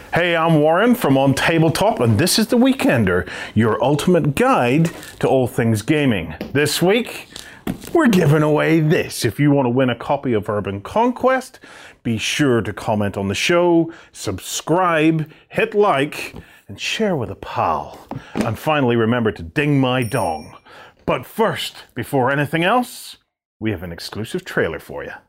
Hey, I'm Warren from On Tabletop, and this is The Weekender, your ultimate guide to all things gaming. This week, we're giving away this. If you want to win a copy of Urban Conquest, be sure to comment on the show, subscribe, hit like, and share with a pal. And finally, remember to ding my dong. But first, before anything else, we have an exclusive trailer for you.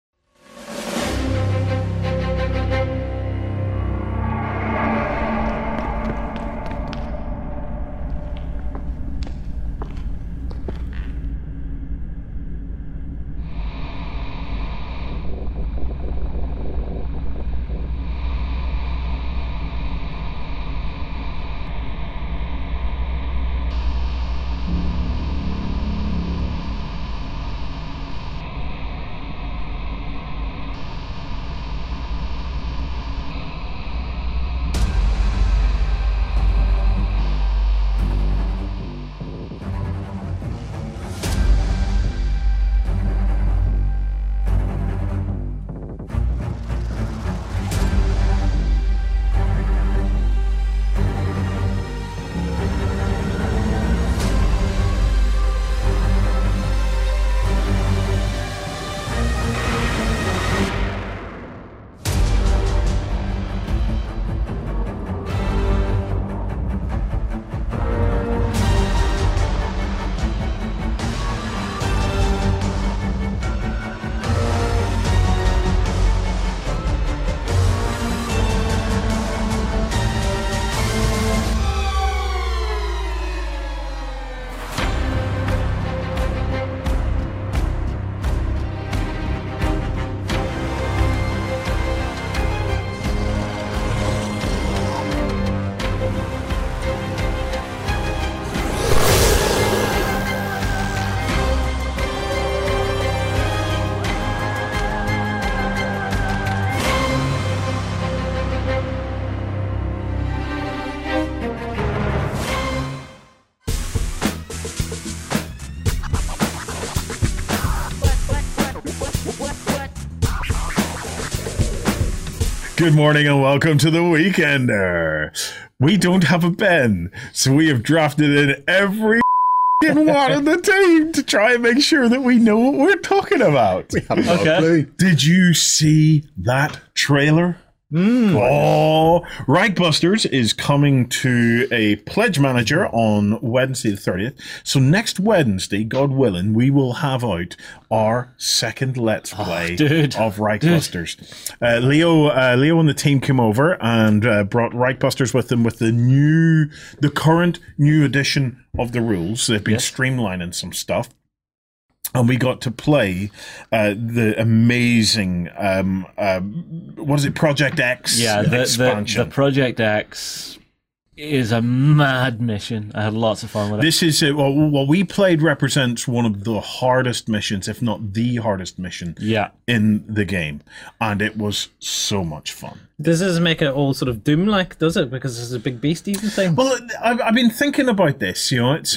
Good morning and welcome to The Weekender. We don't have a Ben, so we have drafted in every one of the team to try and make sure that we know what we're talking about. We haven't got a clue. Did you see that trailer? Oh, Reichbusters is coming to a Pledge Manager on Wednesday the 30th. So next Wednesday, God willing, we will have out our second Let's Play of Reichbusters. Leo and the team came over and brought Reichbusters with them with the current new edition of the rules. They've been streamlining some stuff. And we got to play the amazing, what is it, Project X expansion. The Project X is a mad mission. I had lots of fun with it. This is, what we played represents one of the hardest missions, if not the hardest mission in the game. And it was so much fun. Does this make it all sort of Doom-like, does it? Because this is a big beasties and things? Well, I've been thinking about this, it's,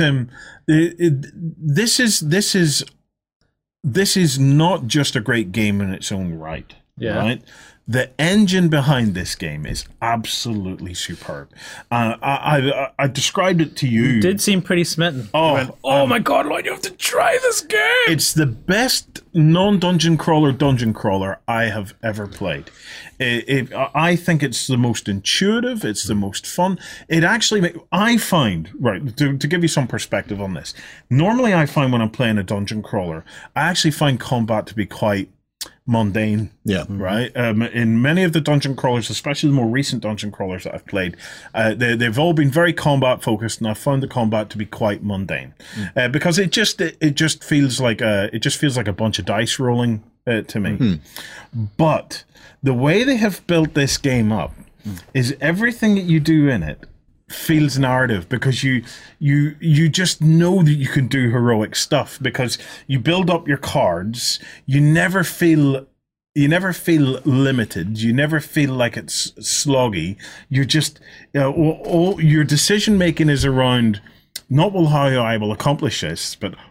this is not just a great game in its own right, right? The engine behind this game is absolutely superb. I described it to you. You did seem pretty smitten. Oh my God, Lloyd, you have to try this game! It's the best non-dungeon crawler I have ever played. I think it's the most intuitive, it's the most fun. It actually, I find, right, to give you some perspective on this, normally I find when I'm playing a dungeon crawler, I actually find combat to be quite mundane, right? In many of the dungeon crawlers, especially the more recent dungeon crawlers that I've played, they've all been very combat focused, and I found the combat to be quite mundane because it just feels like a bunch of dice rolling to me. But the way they have built this game up is everything that you do in it feels narrative, because you just know that you can do heroic stuff because you build up your cards. You never feel limited. You never feel like it's sloggy. You just all your decision making is around not, well, how I will accomplish this, but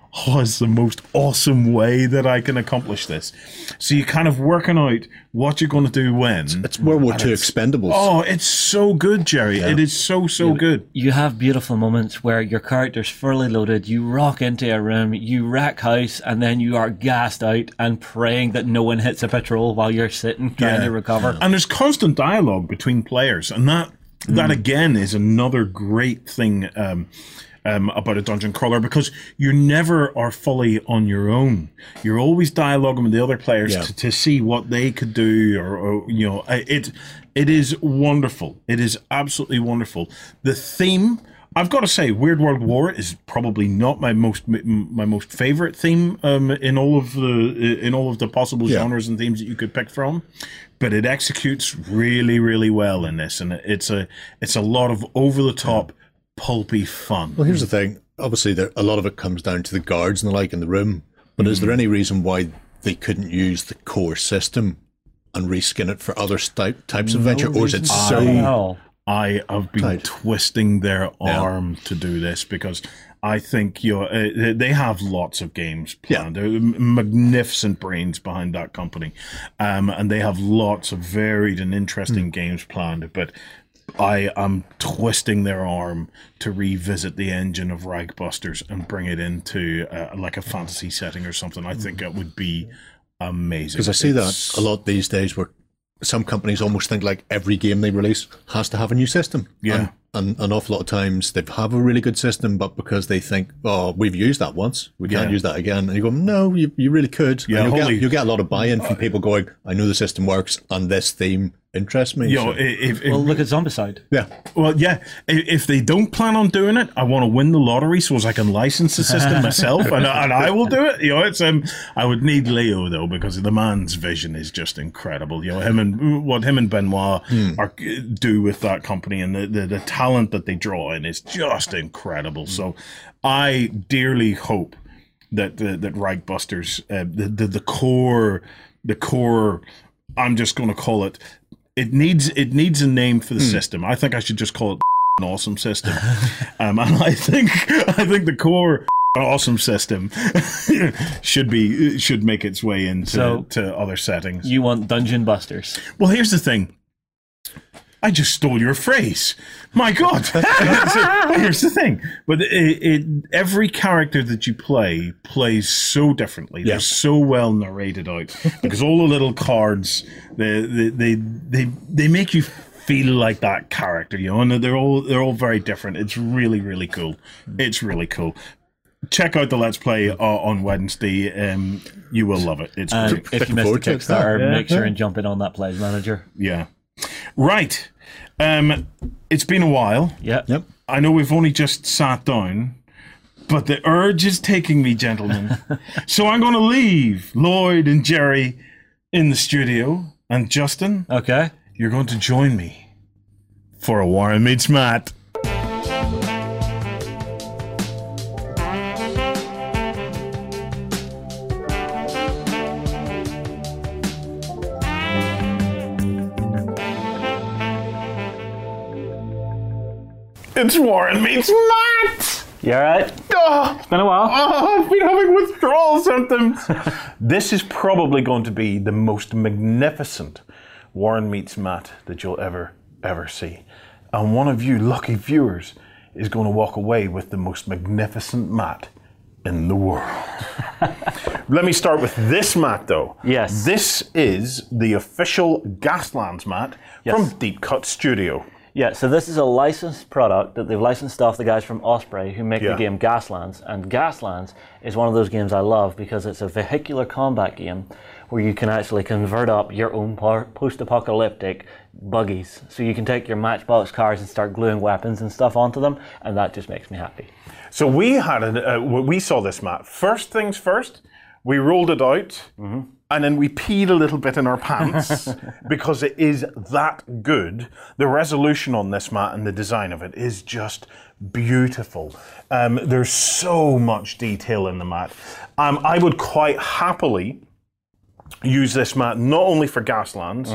oh, it's the most awesome way that I can accomplish this. So you're kind of working out what you're going to do when. It's World War II Expendables. Oh, it's so good, Jerry. It is so good. You have beautiful moments where your character's fully loaded, you rock into a room, you wreck house, and then you are gassed out and praying that no one hits a patrol while you're sitting trying to recover. And there's constant dialogue between players, and that again is another great thing about a dungeon crawler, because you never are fully on your own. You're always dialoguing with the other players to see what they could do, or you know, it is wonderful. It is absolutely wonderful. The theme, I've got to say, Weird World War is probably not my most favorite theme in all of the possible genres and themes that you could pick from, but it executes really, really well in this, and it's a lot of over the top, pulpy fun. Well, here's the thing. Obviously, a lot of it comes down to the guards and the like in the room. But is there any reason why they couldn't use the core system and reskin it for other types of adventure? Or is it so... I have been twisting their arm to do this, because I think they have lots of games planned. They're magnificent brains behind that company. And they have lots of varied and interesting games planned. But I am twisting their arm to revisit the engine of Reichbusters and bring it into like a fantasy setting or something. I think it would be amazing. Because I see that a lot these days, where some companies almost think like every game they release has to have a new system. Yeah. And an awful lot of times they have a really good system, but because they think, oh, we've used that once, we can't use that again. And you go, no, you really could. Yeah, you'll get a lot of buy-in from people going, I know the system works and this theme interests me. Well, look at Zombicide. Yeah. Well, yeah. If they don't plan on doing it, I want to win the lottery so as I can license the system myself, and I will do it. You know, it's I would need Leo though, because the man's vision is just incredible. You know, what him and Benoit do with that company, and the talent that they draw in is just incredible. So, I dearly hope that Reichbusters, the core. I'm just going to call it. It needs a name for the system. I think I should just call it an awesome system. And I think the core awesome system should make its way into to other settings. You want Dungeon Busters? Well, here's the thing. I just stole your phrase. My God. Here's the thing. But every character that you play plays so differently. They're so well narrated out, because all the little cards, they make you feel like that character, you know, and they're all very different. It's really, really cool. It's really cool. Check out the Let's Play on Wednesday. You will love it. It's great. If you missed the Kickstarter, make sure and jump in on that Plays Manager. Yeah. Right. It's been a while. Yep. I know we've only just sat down, but the urge is taking me, gentlemen. So I'm going to leave Lloyd and Jerry in the studio, and Justin, okay, you're going to join me for a Warren Meets Matt. It's Warren Meets Matt! You alright? Oh, it's been a while. Oh, I've been having withdrawal symptoms. This is probably going to be the most magnificent Warren Meets Matt that you'll ever see. And one of you lucky viewers is going to walk away with the most magnificent Matt in the world. Let me start with this Matt, though. Yes. This is the official Gaslands Matt from Deep Cut Studio. Yeah, so this is a licensed product that they've licensed off the guys from Osprey who make the game Gaslands. And Gaslands is one of those games I love because it's a vehicular combat game where you can actually convert up your own post-apocalyptic buggies. So you can take your Matchbox cars and start gluing weapons and stuff onto them, and that just makes me happy. So we saw this, Matt. First things first, we rolled it out, and then we peed a little bit in our pants because it is that good. The resolution on this, Matt, and the design of it is just beautiful. There's so much detail in the mat. I would quite happily use this mat not only for Gaslands,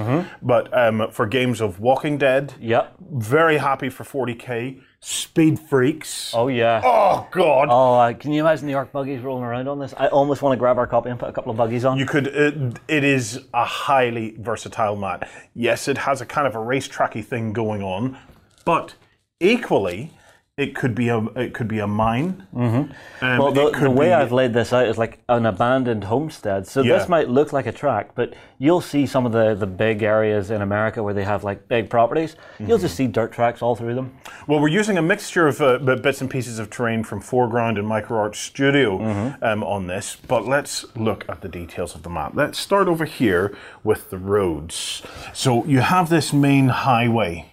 but for games of Walking Dead. Yep. Very happy for 40k. Speed Freaks. Oh, yeah. Oh, God. Oh, can you imagine the ARC buggies rolling around on this? I almost want to grab our copy and put a couple of buggies on. You could. It is a highly versatile mat. Yes, it has a kind of a racetracky thing going on, but equally, it could be a mine. Well, the way I've laid this out is like an abandoned homestead. So this might look like a track, but you'll see some of the big areas in America where they have like big properties. You'll just see dirt tracks all through them. Well, we're using a mixture of bits and pieces of terrain from Foreground and MicroArt Studio on this, but let's look at the details of the map. Let's start over here with the roads. So you have this main highway.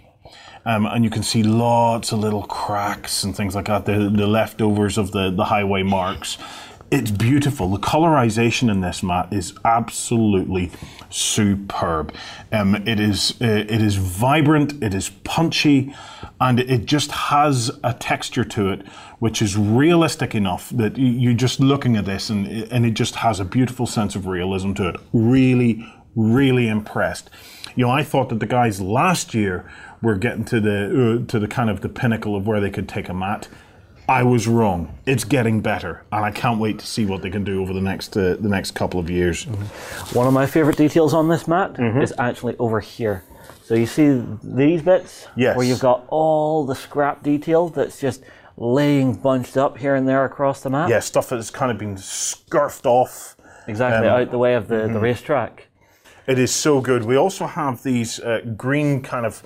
And you can see lots of little cracks and things like that, the leftovers of the highway marks. It's beautiful. The colorization in this mat is absolutely superb. It is vibrant, it is punchy, and it just has a texture to it which is realistic enough that you're just looking at this and it just has a beautiful sense of realism to it. Really, really impressed. You know, I thought that the guys last year were getting to the kind of the pinnacle of where they could take a mat. I was wrong. It's getting better, and I can't wait to see what they can do over the next couple of years. One of my favorite details on this mat is actually over here. So you see these bits where you've got all the scrap detail that's just laying bunched up here and there across the map. Yeah, stuff that's kind of been scurfed off. Exactly, out the way of the racetrack. It is so good. We also have these green kind of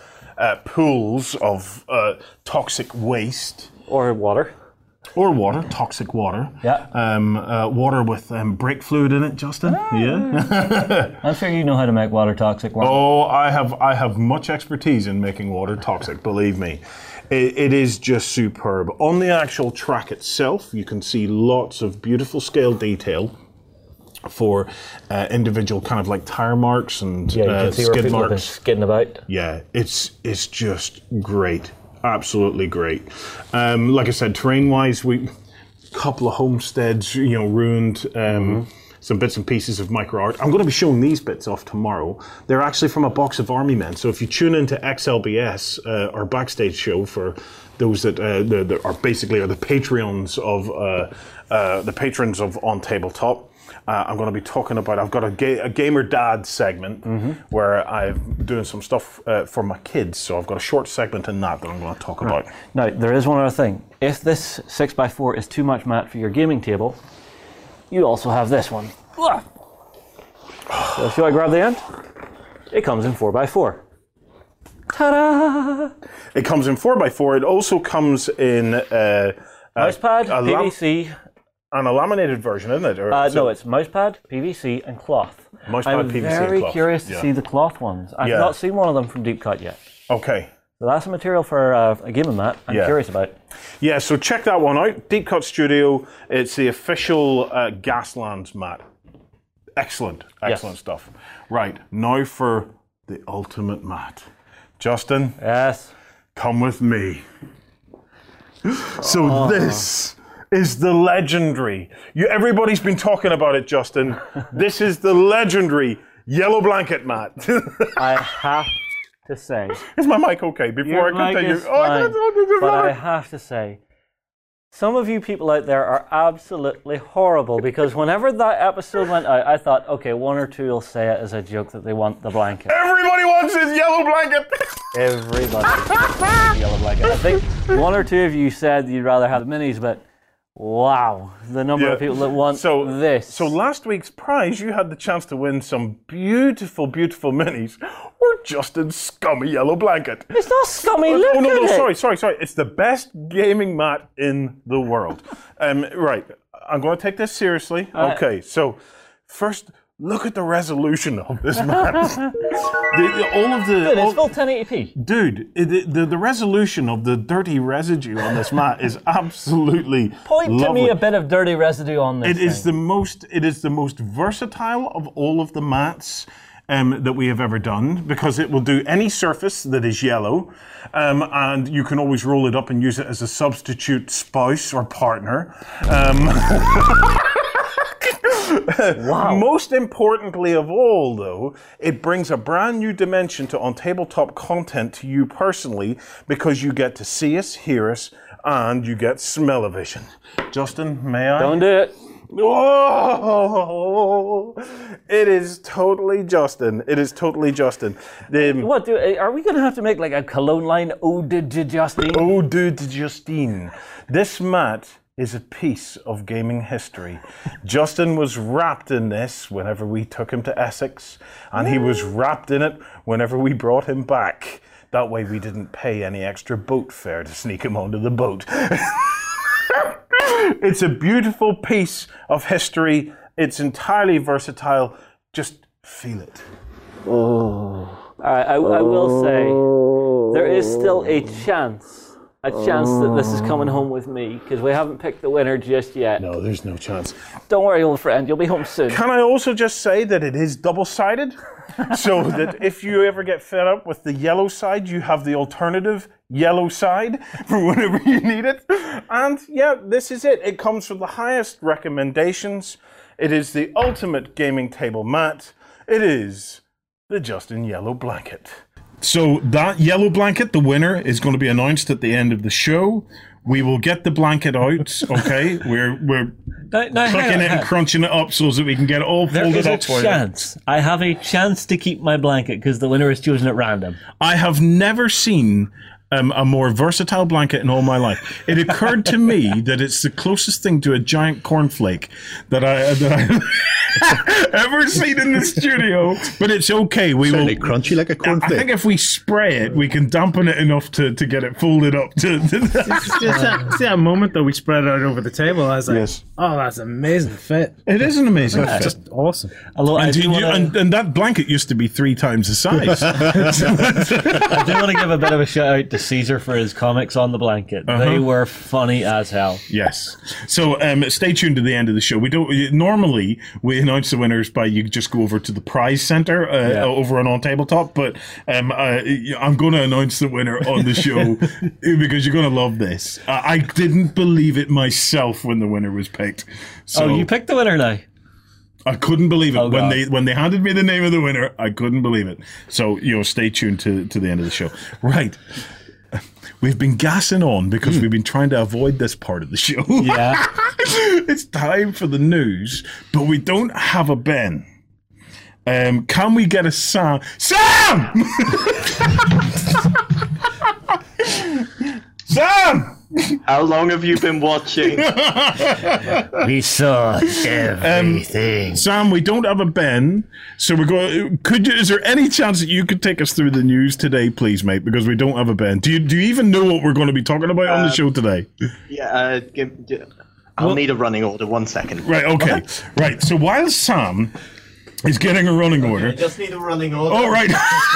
pools of toxic waste. Or water. Or water, toxic water. Yeah. Water with brake fluid in it, Justin. Yeah. I'm sure you know how to make water toxic. Oh, I have much expertise in making water toxic, believe me. It is just superb. On the actual track itself, you can see lots of beautiful scale detail for individual kind of like tire marks and you can see skid where marks. Been skidding about. Yeah, it's just great, absolutely great. Like I said, terrain-wise, we couple of homesteads, you know, ruined. Some bits and pieces of MicroArt. I'm going to be showing these bits off tomorrow. They're actually from a box of Army Men. So if you tune into XLBS, our backstage show for those that are the Patreons of the patrons of On Tabletop. I'm going to be talking about, I've got a Gamer Dad segment where I'm doing some stuff for my kids. So I've got a short segment in that I'm going to talk about. Now, there is one other thing. If this 6x4 is too much mat for your gaming table, you also have this one. So shall I grab the end? It comes in 4x4. Ta-da! It comes in 4x4. It also comes in mousepad, PVC. And a laminated version, isn't it? No, it's mousepad, PVC, and cloth. Mousepad, PVC, and cloth. I'm very curious to see the cloth ones. I've not seen one of them from Deep Cut yet. Okay. So that's a material for a gaming mat I'm curious about. Yeah, so check that one out. Deep Cut Studio. It's the official Gaslands mat. Excellent stuff. Right, now for the ultimate mat. Justin? Yes? Come with me. So this is the legendary. Everybody's been talking about it, Justin. This is the legendary Yellow Blanket mat. I have to say. Is my mic okay? Before I continue. But I have to say, some of you people out there are absolutely horrible because whenever that episode went out, I thought, okay, one or two will say it as a joke that they want the blanket. Everybody wants his yellow blanket. Everybody wants the yellow blanket. I think one or two of you said you'd rather have the minis, but wow, the number of people that want this. So last week's prize, you had the chance to win some beautiful, beautiful minis or Justin's scummy yellow blanket. It's not scummy, look at it. Sorry. It's the best gaming mat in the world. Right, I'm going to take this seriously. Okay, so first, look at the resolution of this mat. It's full 1080p. Dude, the resolution of the dirty residue on this mat is absolutely Point to me a bit of dirty residue on this thing. It is the most versatile of all of the mats that we have ever done because it will do any surface that is yellow, and you can always roll it up and use it as a substitute spouse or partner. Wow. Most importantly of all, though, it brings a brand new dimension to On Tabletop content to you personally, because you get to see us, hear us, and you get smell-o-vision. Justin, may I? Don't do it. Oh, it is totally Justin. It is totally Justin. What, are we going to have to make like a cologne line? Ode to Justine? Ode to Justine. This mat is a piece of gaming history. Justin was wrapped in this whenever we took him to Essex, and he was wrapped in it whenever we brought him back. That way we didn't pay any extra boat fare to sneak him onto the boat. It's a beautiful piece of history. It's entirely versatile. Just feel it. Oh. All right, I will say, there is still a chance that this is coming home with me, because we haven't picked the winner just yet. No, there's no chance. Don't worry, old friend, you'll be home soon. Can I also just say that it is double-sided? So that if you ever get fed up with the yellow side, you have the alternative yellow side for whenever you need it. And yeah, this is it. It comes from the highest recommendations. It is the ultimate gaming table mat. It is the Justin Yellow Blanket. So that yellow blanket, the winner, is going to be announced at the end of the show. We will get the blanket out, okay? We're clicking it and crunching it up so that we can get it all folded up for you. There is a chance. I have a chance to keep my blanket because the winner is chosen at random. I have never seen a more versatile blanket in all my life. It occurred to me that it's the closest thing to a giant cornflake that I've ever seen in the studio. But it's okay. We Certainly will crunchy like a cornflake. I think if we spray it, we can dampen it enough to get it folded up. See that moment that we spread it out over the table? I was like, Yes. oh, that's an amazing fit. It is an amazing fit. Just awesome. Although I do wanna- and that blanket used to be 3 times the size. I do want to give a bit of a shout out to Caesar for his comics on the blanket. They were funny as hell. Yes. So stay tuned to the end of the show. Normally we announce the winners by you just go over to the prize center over on Tabletop, but I'm going to announce the winner on the show because you're going to love this. I didn't believe it myself when the winner was picked. So Oh, you picked the winner now. I couldn't believe it Oh, God. when they handed me the name of the winner. I couldn't believe it. So stay tuned to the end of the show. Right. We've been gassing on because we've been trying to avoid this part of the show. Yeah. It's time for the news, but we don't have a Ben. Can we get a Sam? Sam! Sam! How long have you been watching? We saw everything. Sam, we don't have a Ben, so we're going. Is there any chance that you could take us through the news today, please, mate? Because we don't have a Ben. Do you even know what we're going to be talking about on the show today? Yeah, I'll need a running order. 1 second. Right. Okay. Right. So while Sam is getting a running order. Just need a running order. Oh, right.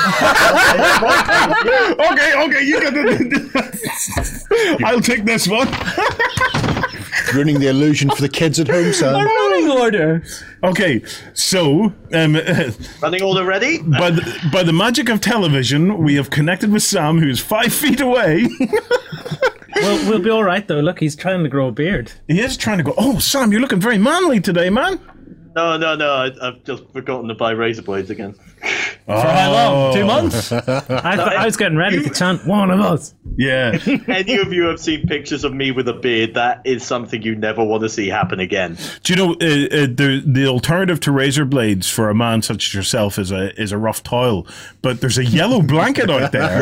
okay, you got the... I'll take this one. Ruining the illusion for the kids at home, Sam. Running order. Okay, so... running order ready? By the magic of television, we have connected with Sam, who's 5 feet away. Well, we'll be all right, though. Look, he's trying to grow a beard. He is trying to go, oh, Sam, you're looking very manly today, man. No, I've just forgotten to buy razor blades again. For how long? 2 months? I was getting ready to chant one of us. Yeah. Any of you have seen pictures of me with a beard, that is something you never want to see happen again. Do you know the alternative to razor blades for a man such as yourself is a rough towel, but there's a yellow blanket out there.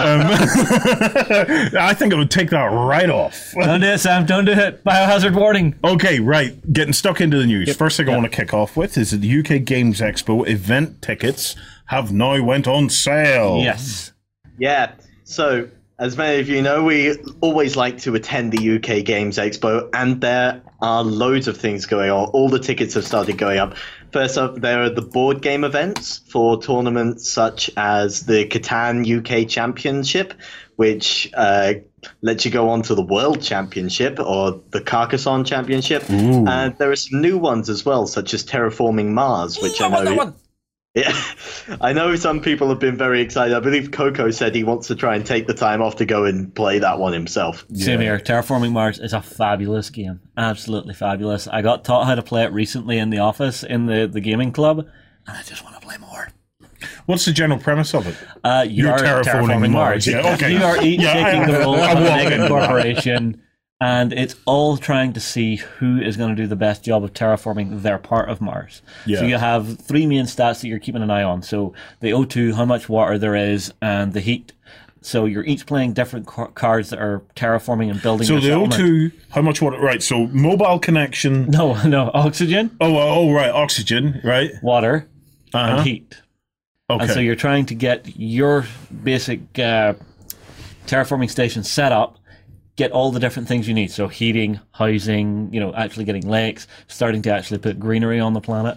I think it would take that right off. Don't do it, Sam. Don't do it. Biohazard warning. Okay, right. Getting stuck into the news. First thing I want to kick off with is that the UK Games Expo event tickets have now went on sale. Yes. Yeah, so as many of you know, we always like to attend the UK Games Expo, and there are loads of things going on. All the tickets have started going up. First up, there are the board game events for tournaments such as the Catan UK Championship, which lets you go on to the World Championship or the Carcassonne Championship. Ooh. And there are some new ones as well, such as Terraforming Mars, which I know... Yeah, I know some people have been very excited. I believe Coco said he wants to try and take the time off to go and play that one himself. Same here. Terraforming Mars is a fabulous game. Absolutely fabulous. I got taught how to play it recently in the office in the gaming club, and I just want to play more. What's the general premise of it? You're terraforming Mars. Yeah, okay. You are each taking the role of a mega corporation, and it's all trying to see who is going to do the best job of terraforming their part of Mars. Yeah. So you have 3 main stats that you're keeping an eye on. So the O2, how much water there is, and the heat. So you're each playing different cards that are terraforming and building. So your the settlement. O2, how much water? Right. So mobile connection. No, oxygen. Oh, right. Oxygen. Right. Water and heat. Okay. And so you're trying to get your basic terraforming station set up, get all the different things you need. So heating, housing, actually getting lakes, starting to actually put greenery on the planet.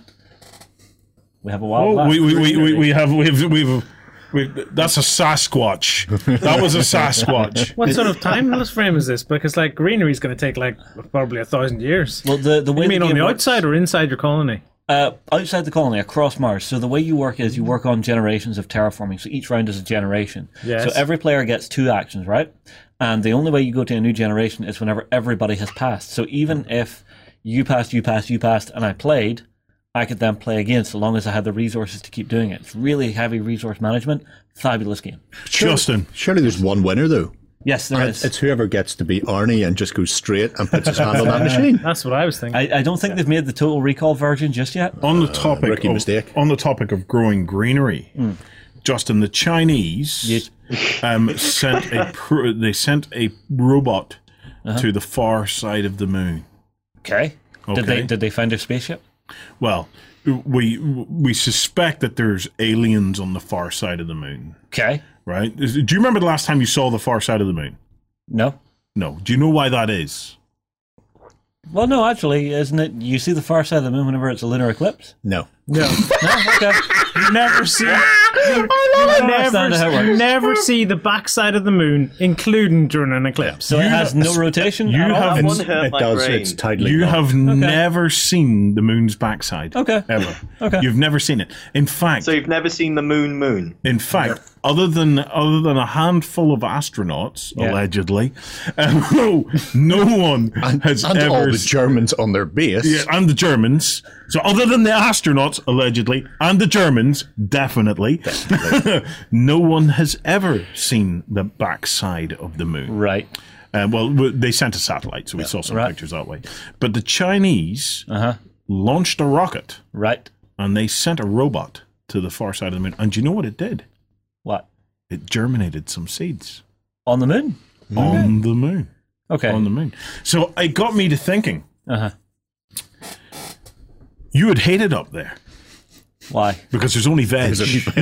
We have a wildlife. We have that's a Sasquatch. That was a Sasquatch. What sort of timeless frame is this? Because greenery is going to take probably 1,000 years. Well, the way you mean the on game the works- outside or inside your colony? outside the colony, across Mars. So the way you work is you work on generations of terraforming. So each round is a generation. Yes. So every player gets 2 actions, right? And the only way you go to a new generation is whenever everybody has passed. So even if you passed, and I played, I could then play again so long as I had the resources to keep doing it. It's really heavy resource management. Fabulous game. Justin. Surely there's one winner, though. Yes, there is. It's whoever gets to be Arnie and just goes straight and puts his hand on that machine. That's what I was thinking. I don't think they've made the Total Recall version just yet. On the topic rookie mistake. On the topic of growing greenery, Justin, the Chinese sent a robot to the far side of the moon. Okay. Okay. Did they find a spaceship? Well, we suspect that there's aliens on the far side of the moon. Okay. Right? Do you remember the last time you saw the far side of the moon? No. No. Do you know why that is? Well, no, actually, isn't it? You see the far side of the moon whenever it's a lunar eclipse? No. No. No? Okay. You never see. Never see the backside of the moon, including during an eclipse. So it has no rotation you at all? have- That one hurt It my does. brain. It's tidally You gone. have never seen the moon's backside. Okay. Ever. Okay. You've never seen it. In fact, So you've never seen the moon? other than a handful of astronauts, Yeah. allegedly, no one has and ever all the Germans on their base. Yeah, and the Germans. So other than the astronauts, allegedly, and the Germans, definitely. No one has ever seen the backside of the moon. Right. Well, they sent a satellite, so we saw some Right. pictures that way. But the Chinese Uh-huh. launched a rocket, Right. and they sent a robot to the far side of the moon. And do you know what it did? What? It germinated some seeds On the moon? on the moon. Okay. On the moon. So it got me to thinking, Uh-huh. you would hate it up there. Why? Because there's only veg.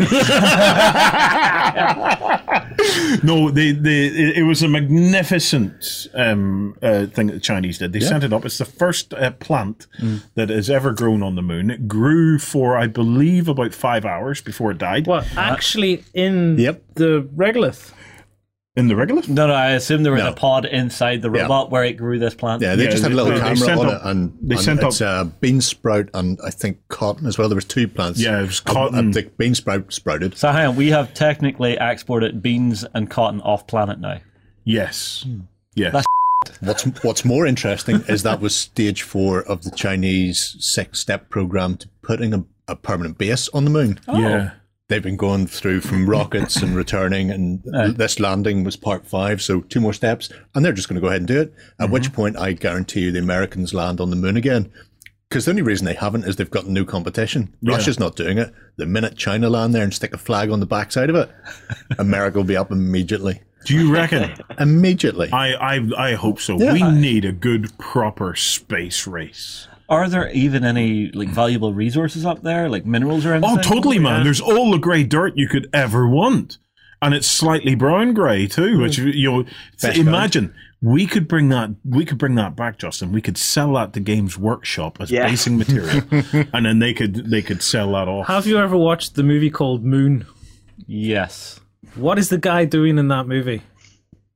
No, it was a magnificent thing that the Chinese did. They sent it up. It's the first plant that has ever grown on the moon. It grew for, I believe, about 5 hours before it died. What? Actually, in Yep. the regolith. In the regolith? No, I assume there was No. a pod inside the robot where it grew this plant. Yeah, they just had a little they camera sent on up- it, and they sent it's bean sprout and I think cotton as well. There was 2 plants. Yeah, it was cotton. The bean sprout sprouted. So hang on, we have technically exported beans and cotton off planet now. Yes. Yes. What's more interesting is that was stage 4 of the Chinese 6-step program to putting a permanent base on the moon. Yeah. They've been going through from rockets and returning, and this landing was part 5, so 2 more steps, and they're just going to go ahead and do it. At which point, I guarantee you the Americans land on the moon again. Because the only reason they haven't is they've got new competition. Russia's not doing it. The minute China land there and stick a flag on the backside of it, America will be up immediately. Do you reckon? Immediately. I hope so. Yeah. We need a good, proper space race. Are there even any valuable resources up there, like minerals or anything? Oh, totally, man. There's all the grey dirt you could ever want. And it's slightly brown grey too, which, imagine we could bring that back, Justin. We could sell that to Games Workshop as basing material. And then they could sell that off. Have you ever watched the movie called Moon? Yes. What is the guy doing in that movie?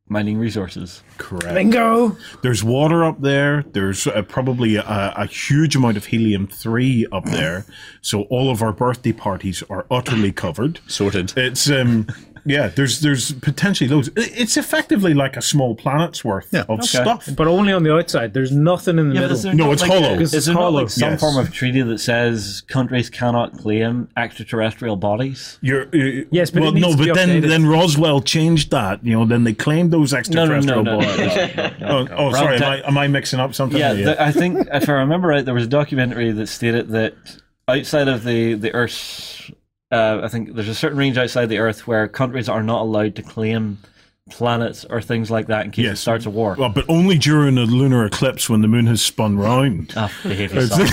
mining resources. Correct. Bingo! There's water up there. There's probably a huge amount of helium-3 up there. So all of our birthday parties are utterly covered. Sorted. It's yeah. There's potentially loads. It's effectively like a small planet's worth of stuff. But only on the outside. There's nothing in the middle. No, it's hollow. Is there not like some Yes. form of treaty that says countries cannot claim extraterrestrial bodies? Yes, but well, it needs no, to be but updated. then Roswell changed that. Then they claimed those extraterrestrial bodies. Oh, sorry. Am I mixing up something? Yeah, I think if I remember right, there was a documentary that stated that outside of the Earth's, I think there's a certain range outside the Earth where countries are not allowed to claim planets or things like that in case it starts a war. Well, but only during a lunar eclipse when the moon has spun round. Behave yourself.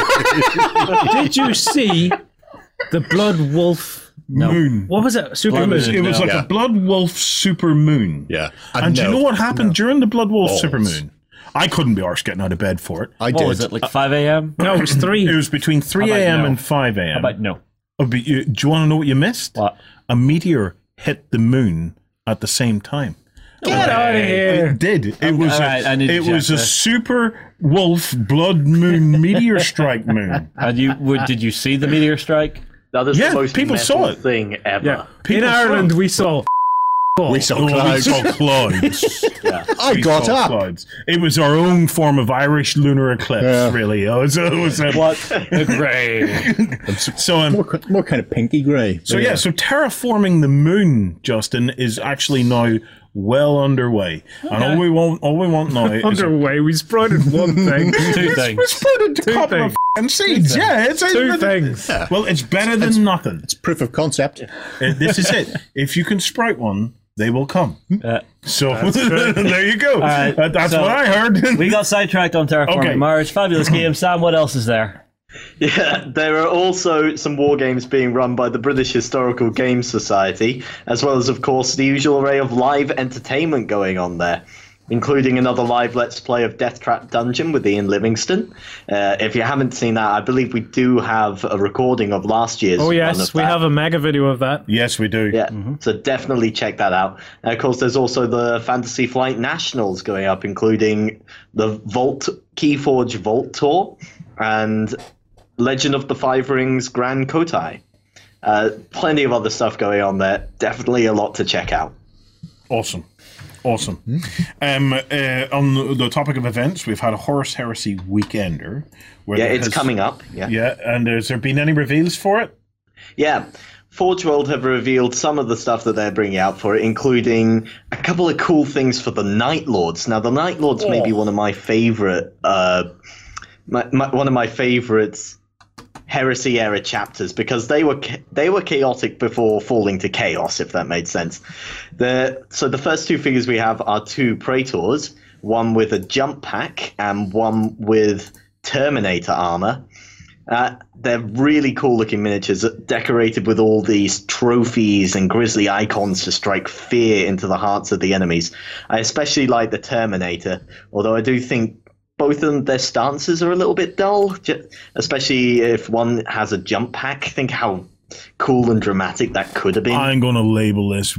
Did you see the Blood Wolf Moon. What was it? Super It was, Moon. it was like a Blood Wolf super moon. Yeah. And do you know what happened during the Blood Wolf super moon? I couldn't be arsed getting out of bed for it. I What did. was it, like 5 a.m.? No, it was 3. It was between 3 about a.m. no? and 5 a.m. How about no? Oh, but do you want to know what you missed? What? A meteor hit the moon at the same time. Get out of here. It did. It was alright, I need to it check was a this. super wolf blood moon meteor strike moon. And did you see the meteor strike? That is Yeah, the most people metal saw it. thing ever. Yeah. In People saw Ireland, it. we saw. We saw Oh, we clouds. saw clouds. I We got saw up. clouds. It was our own form of Irish lunar eclipse, Yeah. really. It was What a grey. So More kind of pinky grey. So terraforming the moon, Justin, is actually now well underway. And all we want now is Underway. We sprouted one thing. Two things. we sprouted a couple things. of f***ing seeds. Yeah, it's Two things. Well, it's better than nothing. It's proof of concept. This is it. If you can sprout one, they will come. So there you go. right, That's so what I heard. We got sidetracked on Terraforming Okay. Mars. Fabulous game. Sam, what else is there? Yeah, there are also some war games being run by the British Historical Games Society, as well as, of course, the usual array of live entertainment going on there, including another live Let's Play of Death Trap Dungeon with Ian Livingston. If you haven't seen that, I believe we do have a recording of last year's Oh, run yes. of We that. have a mega video of that. Yes, we do. Yeah, so definitely check that out. And of course, there's also the Fantasy Flight Nationals going up, including the Keyforge Vault Tour and Legend of the Five Rings Grand Kotai. Plenty of other stuff going on there. Definitely a lot to check out. Awesome. On the topic of events, we've had a Horus Heresy Weekender. Where Yeah, there it's has- coming up. Yeah. Yeah, and has there been any reveals for it? Yeah. Forge World have revealed some of the stuff that they're bringing out for it, including a couple of cool things for the Night Lords. Now, the Night Lords may be one of my favorite, one of my favorites Heresy era chapters, because they were chaotic before falling to chaos, if that made sense. So the first two figures we have are two Praetors, one with a jump pack and one with Terminator armor. They're really cool looking miniatures, decorated with all these trophies and grisly icons to strike fear into the hearts of the enemies. I especially like the Terminator, although I do think both of them, their stances are a little bit dull, especially if one has a jump pack. Think how cool and dramatic that could have been. I'm going to label this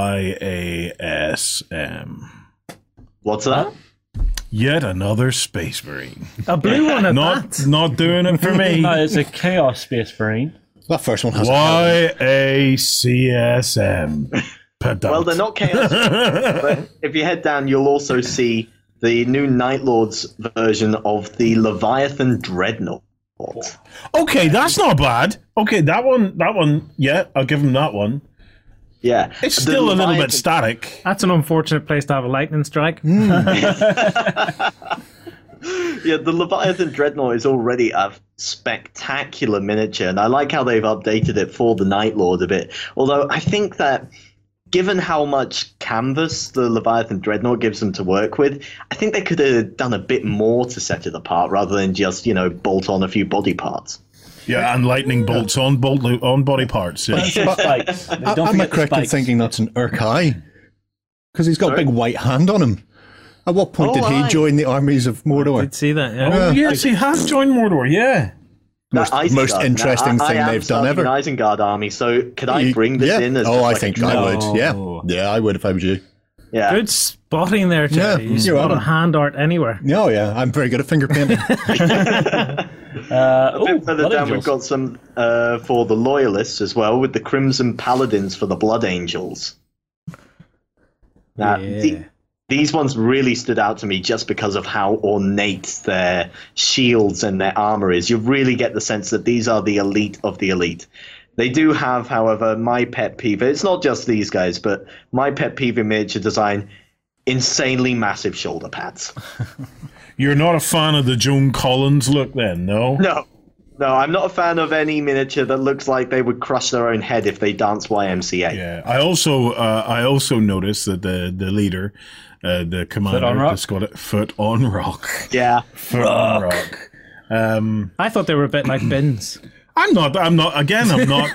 YASM. What's that? Yet another Space Marine. A blue one at that. Not doing it for me. No, it's a Chaos Space Marine. That first one has a hell YACSM. Well, they're not chaos. But if you head down, you'll also see the new Night Lords version of the Leviathan Dreadnought. Okay, that's not bad. Okay, that one, yeah, I'll give him that one. Yeah. It's The still a little bit Leviathan- static. That's an unfortunate place to have a lightning strike. Yeah, the Leviathan Dreadnought is already a spectacular miniature, and I like how they've updated it for the Night Lord a bit. Although I think that, given how much canvas the Leviathan Dreadnought gives them to work with, I think they could have done a bit more to set it apart rather than just, bolt on a few body parts. Yeah, and lightning bolts on body parts. Yeah. Spikes. Don't Am I forget the correct in spikes. thinking that's an Urkai? Because he's got a big white hand on him. At what point Oh, did he aye. join the armies of Mordor? Did see that, yeah. Oh, yes, he has joined Mordor, yeah. Most Isengard. interesting Now, thing I am they've done starting ever. an Isengard army, so could I bring this yeah. in as Oh, just I like think a I No. would. Yeah, I would if I was you. Yeah. Good spotting there, Jerry. Yeah, You you're spot on. hand art anywhere. No, yeah, I'm very good at finger painting. A bit further Blood down, we've Angels. got some for the Loyalists as well, with the Crimson Paladins for the Blood Angels. Now, these ones really stood out to me just because of how ornate their shields and their armor is. You really get the sense that these are the elite of the elite. They do have, however, my pet peeve. It's not just these guys, but my pet peeve in miniature design: insanely massive shoulder pads. You're not a fan of the Joan Collins look, then? No. No, I'm not a fan of any miniature that looks like they would crush their own head if they dance YMCA. Yeah, I also noticed that the leader, the commander, on rock? the squad, foot on rock, Yeah. foot on rock. I thought they were a bit like bins. I'm not. Again,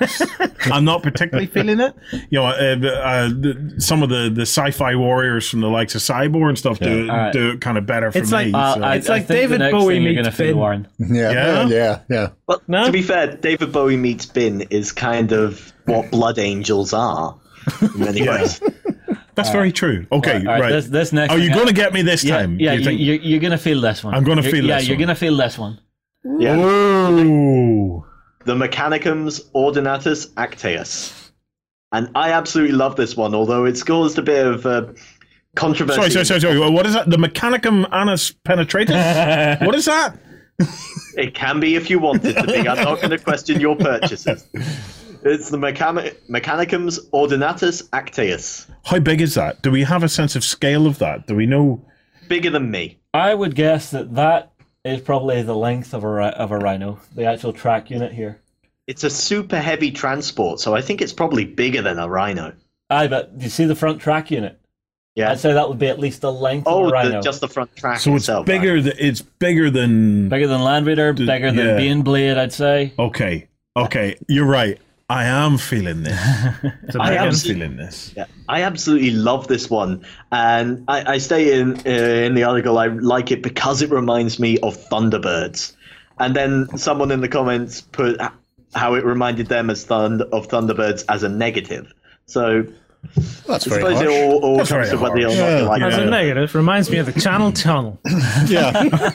I'm not particularly feeling it. You know, some of the sci-fi warriors from the likes of Cyborg and stuff do it kind of better for It's me. like- so. it's like I think David the next Bowie thing you're meets gonna feel, Finn. Warren. Yeah? Well, No? to be fair, David Bowie meets Bin is kind of what Blood Angels are in many ways. That's very true. Okay, All right, right. This next. Are you thing going to get me this time? Yeah, Do you think? you're gonna feel this one. I'm gonna feel Yeah, this you're one. gonna feel this one. Yeah. Ooh. The Mechanicums Ordinatus Actaeus. And I absolutely love this one, although it's caused a bit of controversy. Sorry. What is that? The Mechanicum Anus Penetratus? What is that? It can be if you want it to be. I'm not going to question your purchases. It's the Mechanicums Ordinatus Actaeus. How big is that? Do we have a sense of scale of that? Do we know? Bigger than me. I would guess that is probably the length of a rhino, the actual track unit here. It's a super heavy transport, so I think it's probably bigger than a rhino. Aye, but do you see the front track unit? Yeah. I'd say that would be at least the length of a rhino. Just the front track So it's itself. bigger. right? It's bigger than. Bigger than Land Raider, bigger than yeah. Baneblade, I'd say. Okay. You're right. I am feeling this. I am absolutely- feeling this. Yeah, I absolutely love this one, and I say in the article I like it because it reminds me of Thunderbirds, and then someone in the comments put how it reminded them of Thunderbirds as a negative. So That's I very suppose harsh. it all That's comes very to whether or not harsh. you like As it. a negative, reminds me of the Channel Tunnel. Yeah.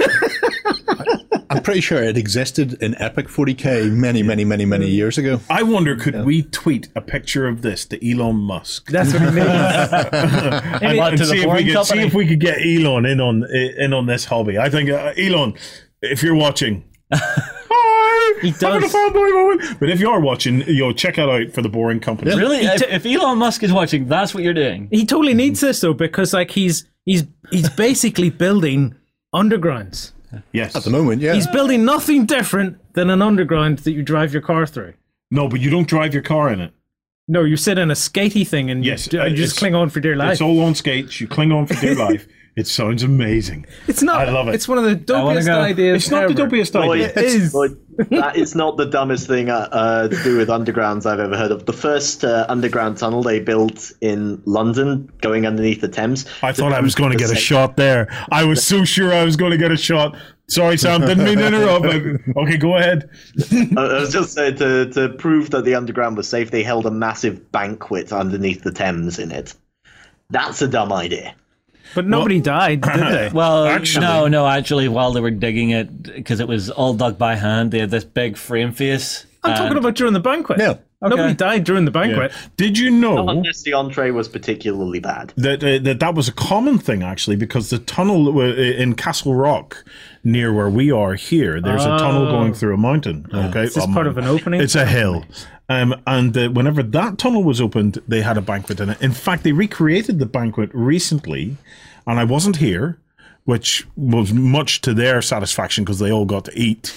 I'm pretty sure it existed in Epic 40K many years ago. I wonder, could we tweet a picture of this to Elon Musk? That's what he means. What, to the see Boring Company? if we could get Elon in on this hobby. I think Elon, if you're watching, hi, He having a does. fanboy moment. But if you are watching, check it out for the Boring Company. Really? If Elon Musk is watching, that's what you're doing. He totally needs this though, because like he's basically building undergrounds. Yes. At the moment, yeah. He's building nothing different than an underground that you drive your car through. No, but you don't drive your car in it. No, you sit in a skatey thing and Yes, you just it's- cling on for dear life. It's all on skates. You cling on for dear life. It sounds amazing. It's not. I love it. It's one of the wanna dopiest go. ideas. It's not the ever. dopiest Lloyd, idea. It is. Lloyd, that is not the dumbest thing to do with undergrounds I've ever heard of. The first underground tunnel they built in London, going underneath the Thames. I thought I was going to get a shot there. I was so sure I was going to get a shot. Sorry, Sam. Didn't mean to interrupt. Okay, go ahead. I was just saying to prove that the underground was safe, they held a massive banquet underneath the Thames in it. That's a dumb idea. But nobody died, did they? Well, Actually- no. Actually, while they were digging it, because it was all dug by hand, they had this big frame face. I'm talking about during the banquet. Yeah. Nobody died during the banquet. Did you know Unless the entree was particularly bad. that was a common thing, actually, because the tunnel in Castle Rock, near where we are here, there's a tunnel going through a mountain. Okay, Is this part of an opening? It's a hill. And whenever that tunnel was opened, they had a banquet in it. In fact, they recreated the banquet recently, and I wasn't here, which was much to their satisfaction because they all got to eat.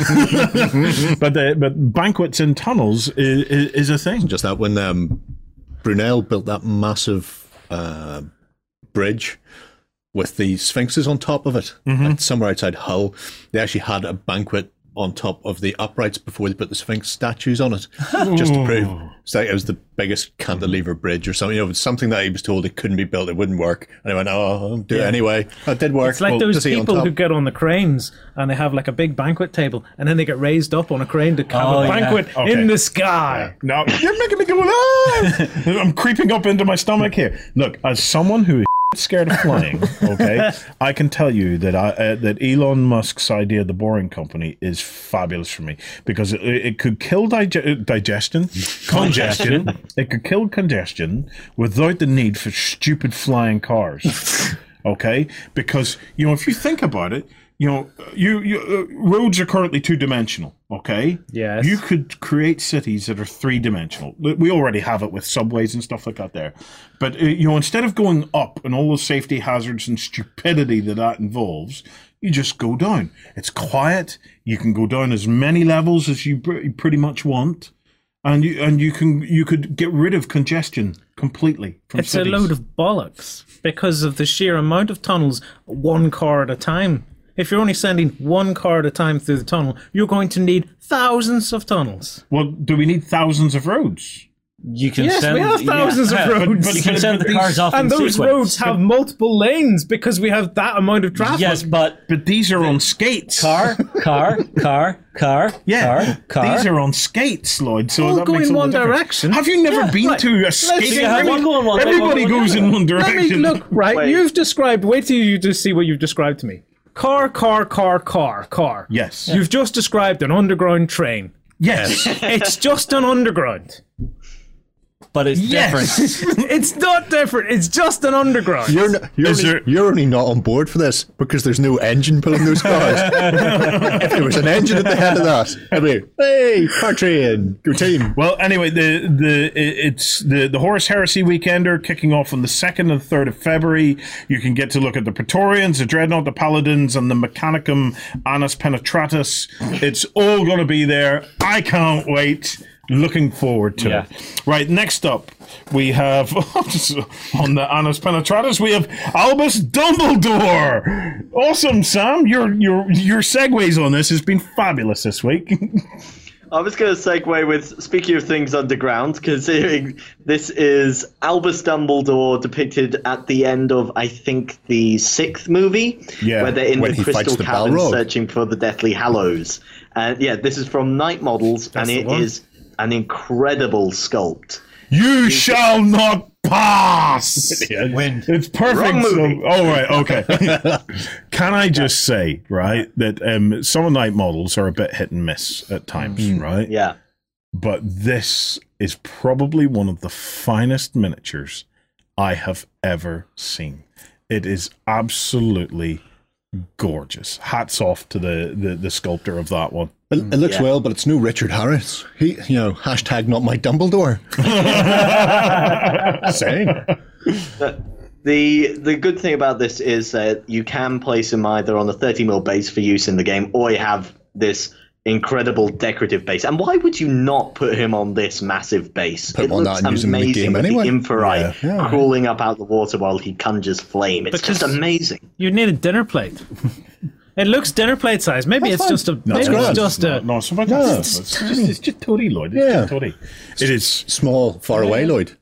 but banquets in tunnels is a thing. Just that when Brunel built that massive bridge with the sphinxes on top of it, like somewhere outside Hull, they actually had a banquet on top of the uprights before they put the Sphinx statues on it, just to prove it's like it was the biggest cantilever bridge or something. You know, it's something that he was told it couldn't be built, it wouldn't work, and he went, "Oh, I'll do it anyway." It did work. It's like those people who get on the cranes and they have like a big banquet table, and then they get raised up on a crane to have a banquet in the sky. No, you're making me go, ah! I'm creeping up into my stomach here. Look, as someone who is scared of flying, okay, I can tell you that that Elon Musk's idea of the Boring Company is fabulous for me, because it could kill congestion. It could kill congestion without the need for stupid flying cars. Okay, because if you think about it, roads are currently 2-dimensional. Okay. Yes. You could create cities that are 3-dimensional. We already have it with subways and stuff like that there. But instead of going up and all the safety hazards and stupidity that involves, you just go down. It's quiet. You can go down as many levels as you pretty much want, and you could get rid of congestion completely from It's cities. a load of bollocks because of the sheer amount of tunnels, one car at a time. If you're only sending one car at a time through the tunnel, you're going to need thousands of tunnels. Well, do we need thousands of roads? You can Yes, send, we have thousands of roads. But you can send the cars off And in those sequence. roads have multiple lanes because we have that amount of traffic. Yes, but these are on skates. car. Yeah, car. these are on skates, Lloyd. So All that go makes in a one little difference. direction. Have you never been right. to a skating you have rink? one going one way, Everybody one going goes the in other. one Let direction. me look, right? Wait. You've described, wait till you just see what you've described to me. Car. Yes. You've just described an underground train. Yes. It's just an underground. But it's Yes. different. It's not different. It's just an underground. You're only not on board for this because there's no engine pulling those cars. If there was an engine at the head of that, I'd be, hey, car train, go team. Well, anyway, it's the Horus Heresy Weekender kicking off on the 2nd and 3rd of February. You can get to look at the Praetorians, the Dreadnought, the Paladins, and the Mechanicum Annus Penetratus. It's all going to be there. I can't wait. Looking forward to it. Right, next up, we have, on the Annus Penetratus, we have Albus Dumbledore. Awesome, Sam. Your segues on this has been fabulous this week. I was going to segue with, speaking of things underground, considering this is Albus Dumbledore depicted at the end of, I think, the 6th movie, where they're in when the he fights Crystal the Cavern Balrog. searching for the Deathly Hallows. And this is from Night Models, That's and the it one. is an incredible sculpt. You shall not pass. Wind. It's perfect. Wrong movie. Right, okay. Can I just say, right, that some of Night Models are a bit hit and miss at times, right? Yeah. But this is probably one of the finest miniatures I have ever seen. It is absolutely gorgeous. Hats off to the sculptor of that one. It looks well, but it's no Richard Harris. He, hashtag not my Dumbledore. Saying. The good thing about this is that you can place him either on a 30mm base for use in the game, or you have this incredible decorative base. And why would you not put him on this massive base? Put him on that and use him in the game with anyway. the Infrared Yeah. crawling up out the water while he conjures flame. It's just amazing. You need a dinner plate. It looks dinner plate size. Maybe it's just a. Maybe grand. it's just a. No, it's just totally, Lloyd. It's Yeah. just totally. It is. Small, far away, Lloyd.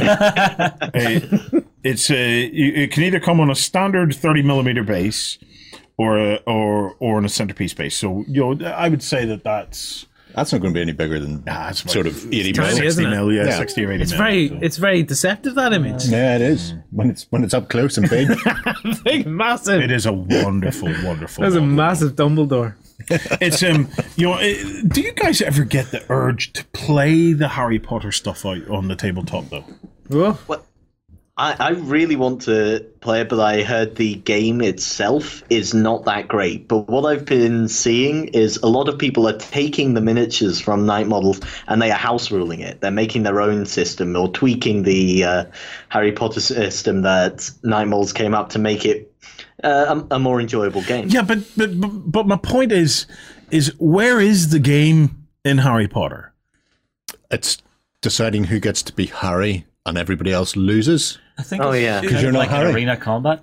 It's it can either come on a standard 30mm base or on a centerpiece base. So I would say that's That's not going to be any bigger than it's sort of 80 tiny, mil. isn't 60 it? mil, yeah, Yeah. 60 or 80 It's mil. very. so. It's very deceptive, that image. Yeah, it is. When it's up close and big. Big, massive. It is a wonderful, wonderful. There's a model. massive Dumbledore. It's do you guys ever get the urge to play the Harry Potter stuff out on the tabletop though? Whoa. I really want to play it, but I heard the game itself is not that great. But what I've been seeing is a lot of people are taking the miniatures from Night Models and they are house ruling it. They're making their own system or tweaking the Harry Potter system that Night Models came up to make it a more enjoyable game. Yeah, but my point is where is the game in Harry Potter? It's deciding who gets to be Harry and everybody else loses. I think Oh, it's yeah. kind 'Cause you're of not like Harry. an arena combat type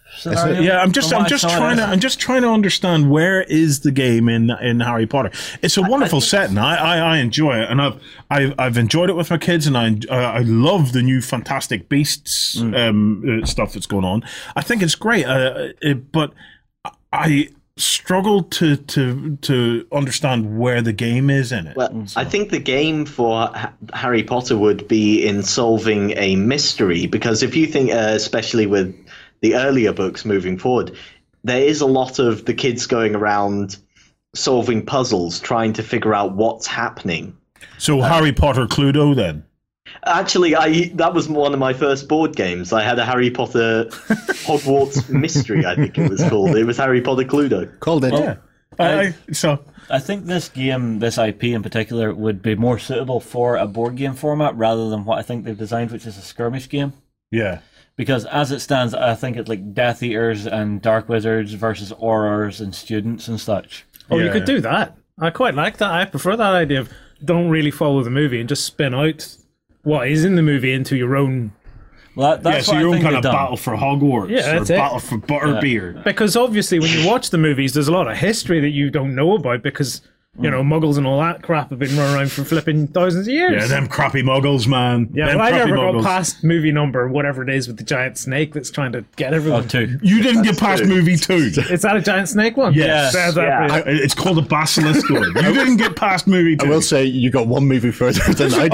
scenario. Yeah, I'm just trying to understand where is the game in Harry Potter. It's a wonderful setting. I enjoy it, and I've enjoyed it with my kids, and I love the new Fantastic Beasts stuff that's going on. I think it's great, but I struggle to understand where the game is in it. Well, I think the game for Harry Potter would be in solving a mystery, because if you think, especially with the earlier books moving forward, there is a lot of the kids going around solving puzzles, trying to figure out what's happening. So Harry Potter Cluedo then? Actually, that was one of my first board games. I had a Harry Potter Hogwarts Mystery, I think it was called. It was Harry Potter Cluedo. Called it. Yeah. I think this game, this IP in particular, would be more suitable for a board game format rather than what I think they've designed, which is a skirmish game. Yeah. Because as it stands, I think it's like Death Eaters and Dark Wizards versus Aurors and students and such. Oh, you could do that. I quite like that. I prefer that idea of don't really follow the movie and just spin out what is in the movie into your own. Well, that's so your own kind of battle for Hogwarts, or battle for Butterbeer. Because obviously, when you watch the movies, there's a lot of history that you don't know about because Muggles and all that crap have been running around for flipping thousands of years. Yeah, them crappy Muggles, man. Yeah, them I never Muggles. got past movie number whatever it is with the giant snake that's trying to get everyone. Oh, 2. You didn't get past movie 2. Is that a giant snake one? Yes. It's called a basilisk one. You didn't get past movie 2. I will say you got one movie further than I did.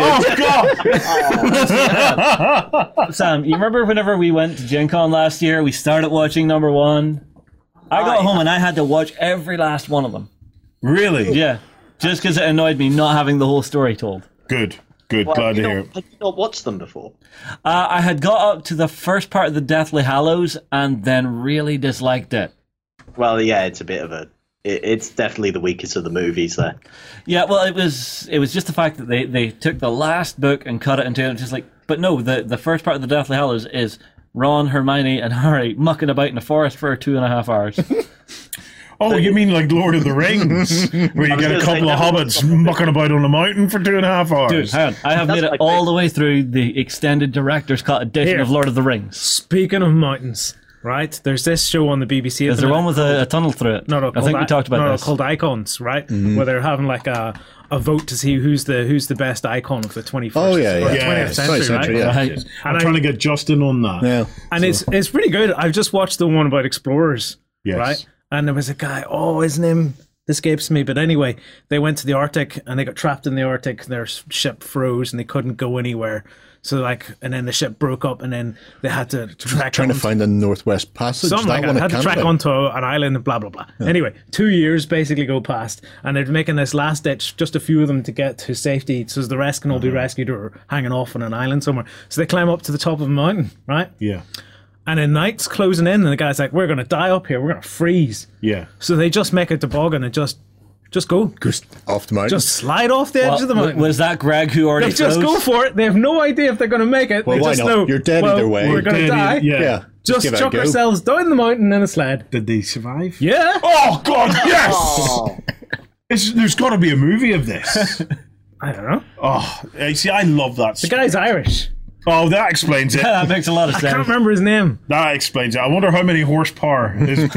Oh, God! Sam, you remember whenever we went to Gen Con last year, we started watching number 1? I got home and I had to watch every last one of them. Really? Yeah. Just because it annoyed me not having the whole story told. Good. Glad to hear it. Had you not watched them before? I had got up to the first part of the Deathly Hallows and then really disliked it. Well, yeah, it's a bit of it's definitely the weakest of the movies there. Yeah, well, it was just the fact that they took the last book and cut it into it. Just like, but no, the first part of the Deathly Hallows is Ron, Hermione, and Harry mucking about in the forest for 2.5 hours. Oh, you mean like Lord of the Rings, where you get a couple of hobbits mucking about on a mountain for 2.5 hours? Dude, hang on. I have made it all the way through the extended director's cut edition of Lord of the Rings. Speaking of mountains, right? There's this show on the BBC. Is there one with a tunnel through it? No, I think we talked about this. Called Icons, right? Mm-hmm. Where they're having like a vote to see who's the best icon of the 21st or 20th century, right? Right. I'm trying to get Justin on that. Yeah. And it's pretty good. I've just watched the one about explorers, right? And there was a guy, his name escapes me, but anyway, they went to the Arctic and they got trapped in the Arctic. Their ship froze and they couldn't go anywhere. So and then the ship broke up, and then they had to track trying to find the Northwest Passage. Something like that. They had to track onto an island and blah blah blah. Yeah. Anyway, 2 years basically go past, and they're making this last ditch, just a few of them to get to safety, so the rest can all be rescued or hanging off on an island somewhere. So they climb up to the top of a mountain, right? Yeah. And then night's closing in, and the guy's like, "We're going to die up here. We're going to freeze." Yeah. So they just make a toboggan and just go. Just off the mountain. Just slide off the edge of the mountain. Was that Greg who already froze? Just go for it. They have no idea if they're going to make it. Well, they why just not? know, You're dead either way. We're going to die. Yeah. Just chuck ourselves down the mountain in a sled. Did they survive? Yeah. Oh, God, yes! There's got to be a movie of this. I don't know. Oh, see, I love that. The guy's Irish. Oh, that explains it. That makes a lot of sense. I can't remember his name. That explains it. I wonder how many horsepower is.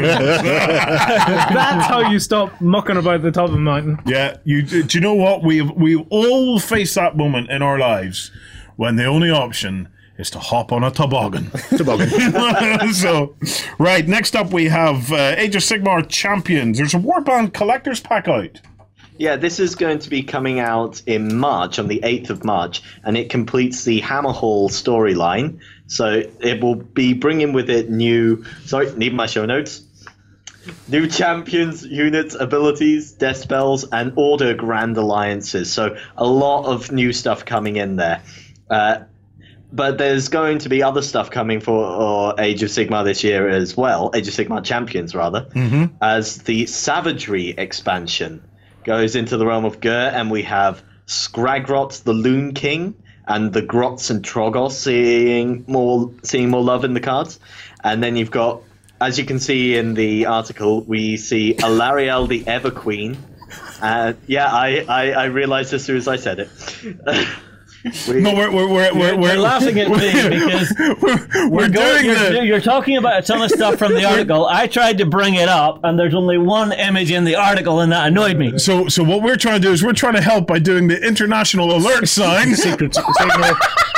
That's how you stop mucking about the top of the mountain. Yeah, do you know what? We all face that moment in our lives when the only option is to hop on a toboggan. So, right, next up we have Age of Sigmar Champions. There's a Warband Collector's Pack out. Yeah, this is going to be coming out in March, on the 8th of March, and it completes the Hammerhall storyline. So it will be bringing with it need my show notes. New champions, units, abilities, death spells, and Order Grand Alliances. So a lot of new stuff coming in there. But there's going to be other stuff coming for Age of Sigmar this year as well, Age of Sigmar Champions, rather, as the Savagery expansion goes into the realm of Gur, and we have Skragrot, the Loon King, and the Grots and Trogos seeing more love in the cards. And then you've got, as you can see in the article, we see Alarielle the Everqueen. I realized as soon as I said it. No, we're laughing at me because you're talking about a ton of stuff from the article. I tried to bring it up, and there's only one image in the article, and that annoyed me. So what we're trying to do is we're trying to help by doing the international alert sign. Secret signal.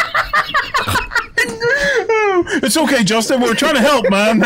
It's okay, Justin. We're trying to help, man.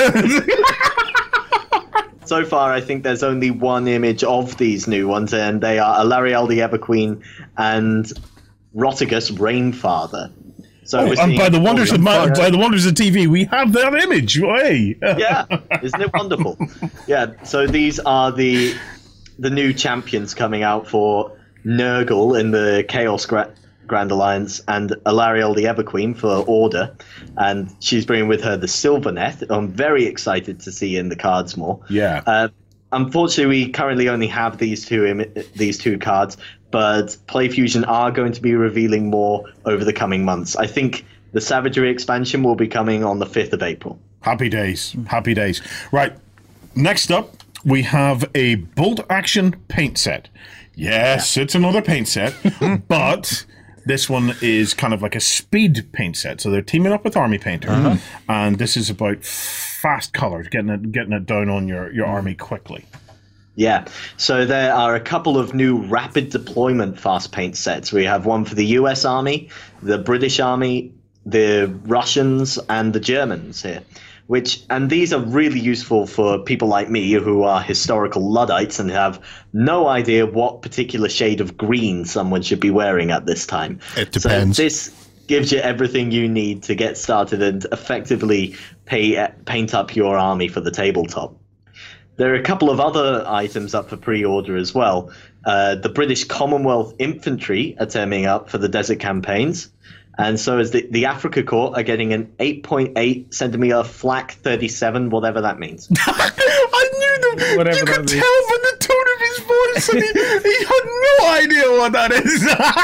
So far, I think there's only one image of these new ones, and they are Alarielle the Everqueen and Rotigus Rainfather. So and by the wonders of TV, we have that image. Hey. Yeah, isn't it wonderful? Yeah. So these are the new champions coming out for Nurgle in the Chaos Grand Alliance, and Alarielle the Everqueen for Order, and she's bringing with her the Sylvaneth. I'm very excited to see in the cards more. Yeah. Unfortunately, we currently only have these two cards, but PlayFusion are going to be revealing more over the coming months. I think the Savagery expansion will be coming on the 5th of April. Happy days. Happy days. Right. Next up, we have a Bolt Action paint set. Yes, it's another paint set, but this one is kind of like a speed paint set. So they're teaming up with Army Painter, and this is about fast colors, getting it down on your army quickly. Yeah, so there are a couple of new rapid deployment fast paint sets. We have one for the US Army, the British Army, the Russians, and the Germans here. And these are really useful for people like me who are historical Luddites and have no idea what particular shade of green someone should be wearing at this time. It depends. So this gives you everything you need to get started and effectively paint up your army for the tabletop. There are a couple of other items up for pre-order as well. The British Commonwealth Infantry are turning up for the desert campaigns. And so is the Africa Corps are getting an 8.8 centimeter flak 37, whatever that means. I knew them. Whatever you could tell from the tone of his voice, and he had no idea what that is.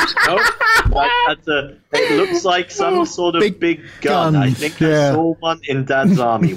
No, it looks like some sort of big gun. I think I saw one in Dad's army.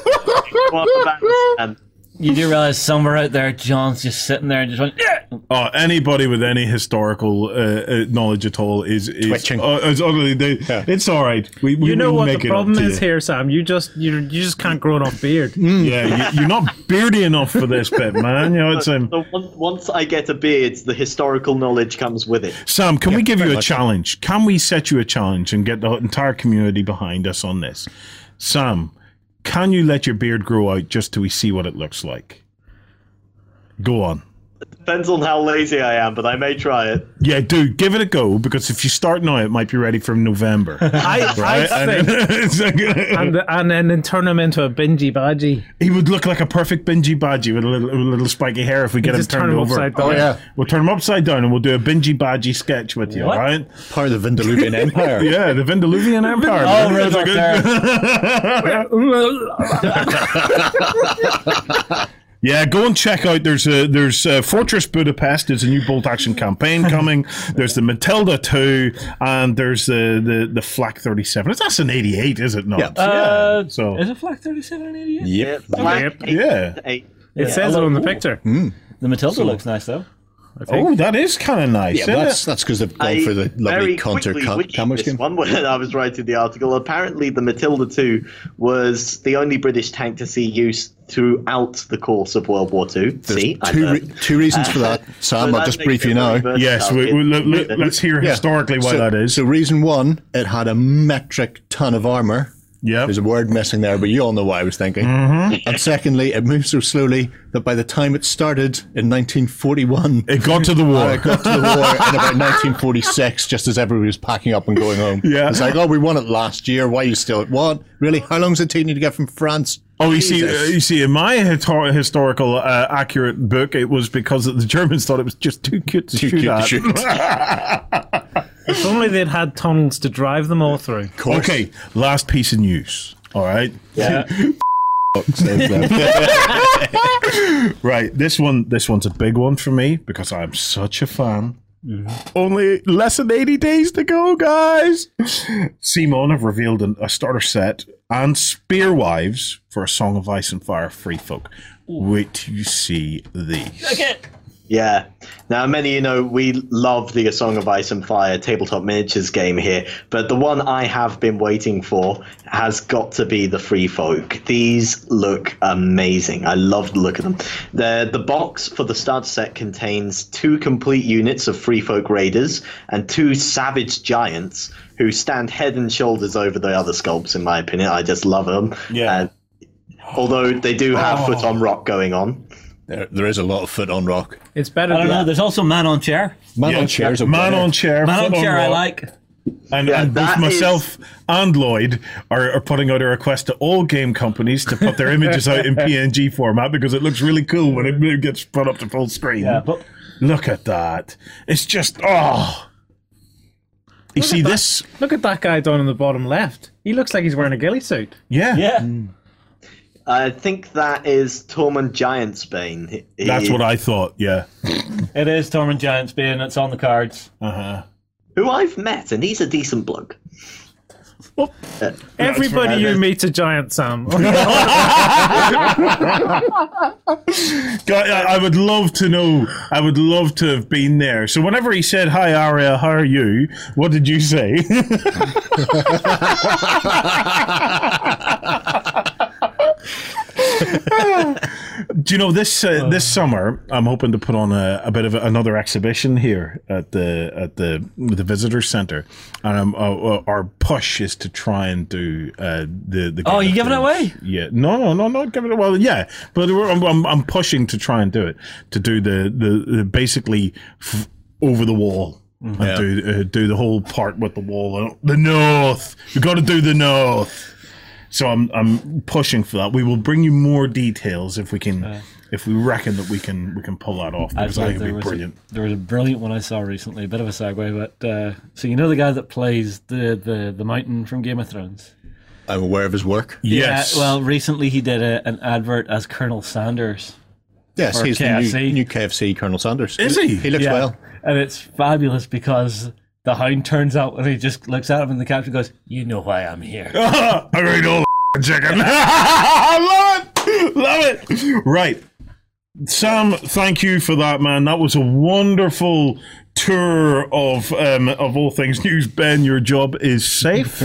And you do realize somewhere out there, John's just sitting there and just going, yeah! Anybody with any historical knowledge at all is twitching. It's all right. We know what make the problem is here, Sam. You just can't grow enough beard. Yeah, you're not beardy enough for this bit, man. You know, so once I get a beard, the historical knowledge comes with it. Sam, can we give you a challenge? Can we set you a challenge and get the entire community behind us on this? Sam, can you let your beard grow out just till we see what it looks like? Go on. It depends on how lazy I am, but I may try it. Yeah, dude, give it a go, because if you start now, it might be ready for November. I think. And then turn him into a Benji Badgie. He would look like a perfect Benji Badgie with a little spiky hair if we get him turned over. Oh, yeah. We'll turn him upside down and we'll do a Benji Badgie sketch with you, all right? Part of the Vindaluvian Empire. Yeah, the Vindaluvian Empire. Yeah, go and check out. There's Fortress Budapest. There's a new Bolt Action campaign coming. There's the Matilda 2, and there's the Flak 37. That's an 88, is it not? Yeah. Is it Flak 37 an 88? Yep. Yeah. It says it on the picture. The Matilda looks nice though. Oh, that is kind of nice. Yeah, that's because they've gone for the lovely counter camo skin. One when I was writing the article, apparently the Matilda 2 was the only British tank to see use throughout the course of World War II. There's two reasons for that, Sam. I'll just brief you now. Yes, let's hear historically why that is. So reason one, it had a metric ton of armour. Yeah, there's a word missing there, but you all know what I was thinking. Mm-hmm. And secondly, it moved so slowly that by the time it started in 1941, it got to the war. It got to the war in about 1946, just as everybody was packing up and going home. Yeah, it's like, oh, we won it last year. Why are you still at what? Really? How long is it taking you to get from France? Oh, you see, in my historical accurate book, it was because the Germans thought it was just too cute to shoot at. If only they'd had tunnels to drive them all through. Okay, last piece of news. All right. Yeah. Right. This one's a big one for me because I'm such a fan. Only less than 80 days to go, guys. CMON have revealed a starter set and Spearwives for A Song of Ice and Fire Free Folk. Wait till you see these. Okay. Yeah. Now, many we love the A Song of Ice and Fire tabletop miniatures game here, but the one I have been waiting for has got to be the Free Folk. These look amazing. I love the look of them. The box for the starter set contains 2 complete units of Free Folk Raiders and 2 Savage Giants who stand head and shoulders over the other sculpts, in my opinion. I just love them. Yeah. Although they do have foot on rock going on. There is a lot of foot on rock. It's better. I don't know. There's also man on chair. Man on chair. Man on chair. I like. And both myself and Lloyd are putting out a request to all game companies to put their images out in PNG format because it looks really cool when it gets put up to full screen. Yeah, but look at that. It's just, You see this? Look at that guy down in the bottom left. He looks like he's wearing a ghillie suit. Yeah. Yeah. I think that is Tormund Giantsbane. That's what I thought, yeah. It is Tormund Giantsbane. It's on the cards. Who I've met, and he's a decent bloke. Well, everybody you meet's a giant, Sam. I would love to know. I would love to have been there. So whenever he said, "Hi, Arya, how are you?" What did you say? Do you know this summer? I'm hoping to put on a bit of another exhibition here at the visitor centre, and our push is to try and do the. Oh, you giving it away? Yeah, no, not giving it away. Well, yeah, but I'm pushing to try and do it, to do the basically over the wall. And do the whole part with the wall. The north. You got to do the north. So I'm pushing for that. We will bring you more details if we can, if we reckon that we can pull that off. Because I think it'll be brilliant. There was a brilliant one I saw recently. A bit of a segue, but so you know the guy that plays the Mountain from Game of Thrones. I'm aware of his work. Yes. Yeah, well, recently he did an advert as Colonel Sanders. Yes, he's KFC. the new KFC Colonel Sanders. Is he? He looks well. And it's fabulous because the Hound turns out and he just looks at him in the caption and goes, "You know why I'm here." I read all the chicken. I love it. Right. Sam, thank you for that, man. That was a wonderful tour of all things news. Ben, your job is safe.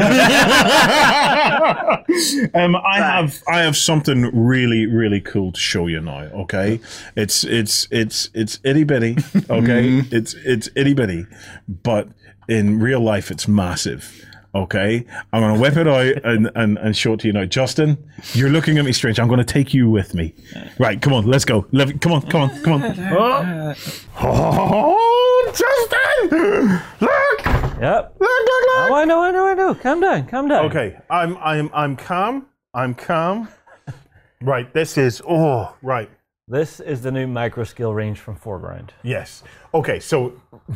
I have something really, really cool to show you now. Okay, it's itty bitty. Okay, it's itty bitty, but in real life, it's massive. Okay, I'm going to whip it out and show it to you now. Justin, you're looking at me strange. I'm going to take you with me. Right, come on, let's go. Come on. Oh, Justin! Look! Yep. Look! Oh, I know. Calm down. Okay, I'm calm. Right, this is, right. This is the new micro scale range from Foreground. Yes. Okay, so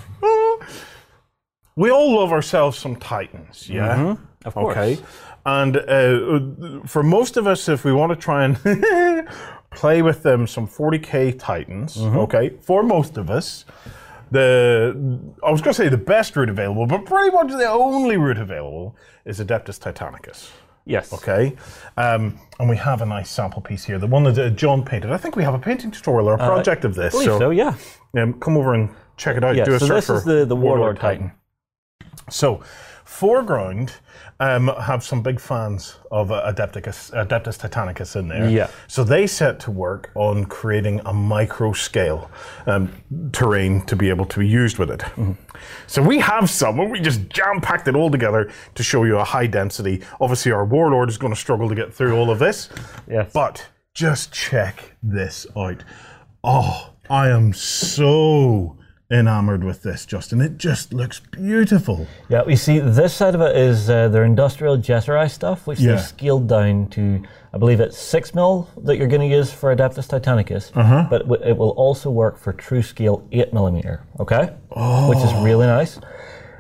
we all love ourselves some Titans, yeah? Mm-hmm. Of course. Okay. And for most of us, if we want to try and play with them, some 40k Titans, okay? For most of us, I was going to say the best route available, but pretty much the only route available is Adeptus Titanicus. Yes. Okay. And we have a nice sample piece here, the one that John painted. I think we have a painting tutorial or a project of this. I believe so, yeah. Come over and check it out. Yeah, Do a so search this for is the Warlord Titan. So, Foreground have some big fans of Adeptus Titanicus in there. Yeah. So they set to work on creating a micro scale terrain to be able to be used with it. So we have some, and we just jam-packed it all together to show you a high density. Obviously our Warlord is going to struggle to get through all of this. Yes. But just check this out. Oh, I am so enamored with this, Justin. It just looks beautiful. Yeah, we see this side of it is their industrial Jesseri stuff, which they've scaled down to, I believe it's 6mm that you're going to use for Adeptus Titanicus, but it will also work for true scale 8mm, okay? Which is really nice.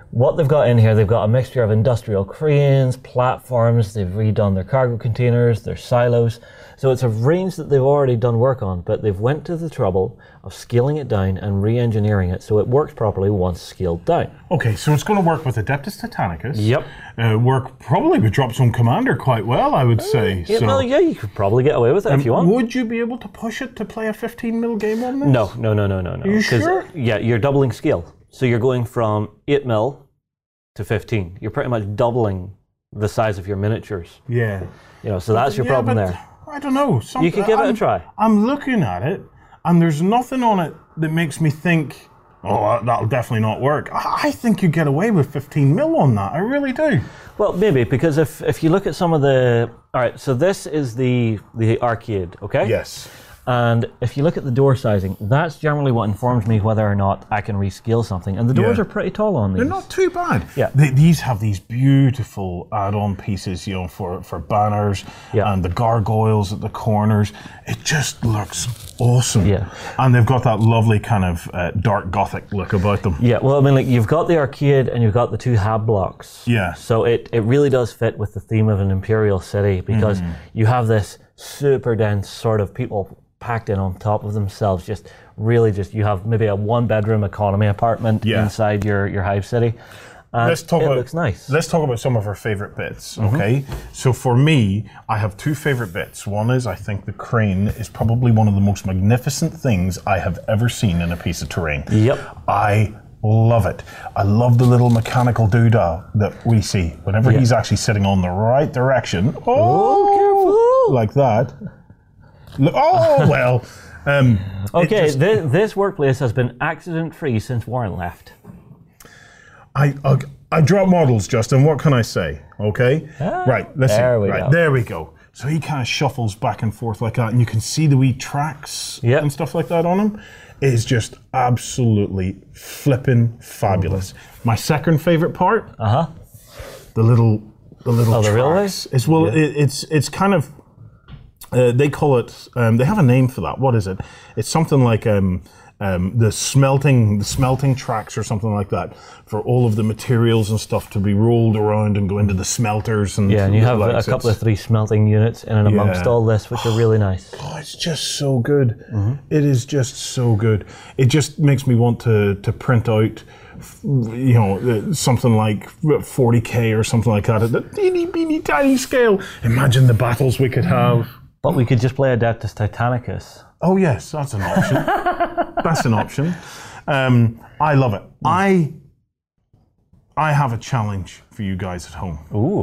What they've got in here, they've got a mixture of industrial cranes, platforms, they've redone their cargo containers, their silos. So it's a range that they've already done work on, but they've went to the trouble of scaling it down and re-engineering it so it works properly once scaled down. Okay, so it's going to work with Adeptus Titanicus. Yep. Work probably with Dropzone Commander quite well, I would say. Yeah, well, yeah, you could probably get away with it if you want. Would you be able to push it to play a 15mm game on this? No. Are you sure? Yeah, you're doubling scale. So you're going from 8mm to 15. You're pretty much doubling the size of your miniatures. Yeah. So that's your problem there. I don't know. You could give it a try. I'm looking at it, and there's nothing on it that makes me think, oh, that'll definitely not work. I think you get away with 15mm on that. I really do. Well, maybe, because if you look at some of the... All right, so this is the arcade, okay? Yes. And if you look at the door sizing, that's generally what informs me whether or not I can rescale something. And the doors are pretty tall on these. They're not too bad. Yeah. These have these beautiful add-on pieces, for banners and the gargoyles at the corners. It just looks awesome. Yeah. And they've got that lovely kind of dark gothic look about them. Yeah, well, I mean, like, you've got the arcade and you've got the two hab blocks. Yeah. So it really does fit with the theme of an imperial city, because you have this super dense sort of people packed in on top of themselves, you have maybe a 1-bedroom economy apartment inside your hive city. It looks nice. Let's talk about some of our favorite bits, okay? So for me, I have two favorite bits. One is, I think the crane is probably one of the most magnificent things I have ever seen in a piece of terrain. Yep. I love it. I love the little mechanical doodah that we see whenever he's actually sitting on the right direction. Oh, careful! Like that. Oh, well. Okay, this workplace has been accident-free since Warren left. I drop models, Justin. What can I say? Okay? Right, let's see. Right, there we go. So he kind of shuffles back and forth like that, and you can see the wee tracks and stuff like that on him. It is just absolutely flipping fabulous. My second favorite part, the little tracks. The railways? It's kind of... they call it. They have a name for that. What is it? It's something like the smelting tracks or something like that, for all of the materials and stuff to be rolled around and go into the smelters. And and you have a couple of 3 smelting units in and amongst all this, which are really nice. Oh, it's just so good. It is just so good. It just makes me want to print out, something like 40K or something like that at the teeny tiny scale. Imagine the battles we could have. But we could just play Adeptus Titanicus. Oh yes, that's an option. That's an option. I love it. I have a challenge for you guys at home. Ooh.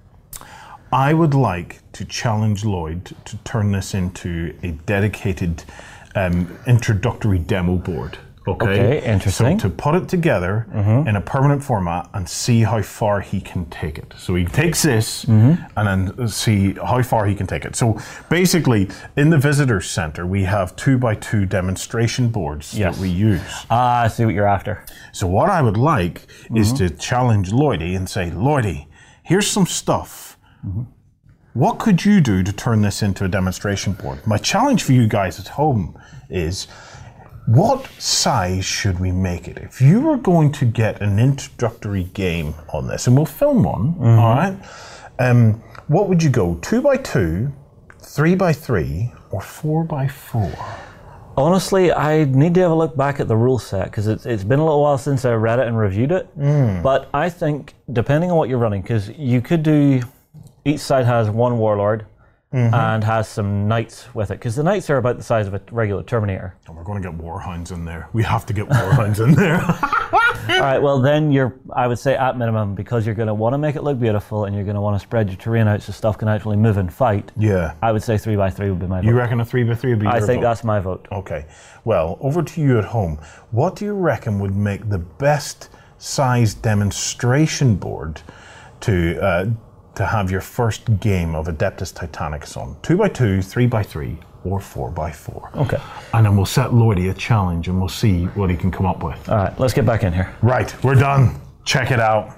I would like to challenge Lloyd to turn this into a dedicated introductory demo board. Okay, interesting. So to put it together in a permanent format and see how far he can take it. So he takes this and then see how far he can take it. So basically, in the visitor center, we have 2x2 demonstration boards that we use. I see what you're after. So what I would like is to challenge Lloydie and say, Lloydie, here's some stuff. What could you do to turn this into a demonstration board? My challenge for you guys at home is, what size should we make it? If you were going to get an introductory game on this, and we'll film one, all right? What would you go? 2x2, 3x3, or 4x4? Honestly, I need to have a look back at the rule set, because it's been a little while since I read it and reviewed it. But I think, depending on what you're running, because you could do, each side has 1 warlord, and has some knights with it, because the knights are about the size of a regular Terminator. Oh, we're going to get warhounds in there. We have to get warhounds in there. All right, well then I would say at minimum, because you're going to want to make it look beautiful and you're going to want to spread your terrain out so stuff can actually move and fight. Yeah. I would say 3x3 would be my vote. You reckon a 3x3 would be your vote? I think that's my vote. Okay. Well, over to you at home. What do you reckon would make the best size demonstration board to have your first game of Adeptus Titanicus on? 2x2, 3x3, or 4x4. Okay. And then we'll set Lloydie a challenge and we'll see what he can come up with. All right, let's get back in here. Right, we're done. Check it out.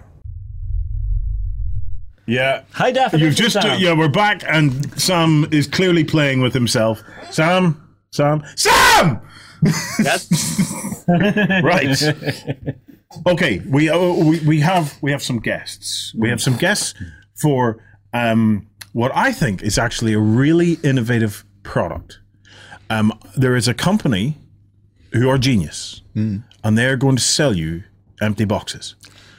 Yeah. High definition. We're back, and Sam is clearly playing with himself. Sam! Yes. Right. Okay, we have some guests. We have some guests for what I think is actually a really innovative product. There is a company who are genius, and they're going to sell you empty boxes.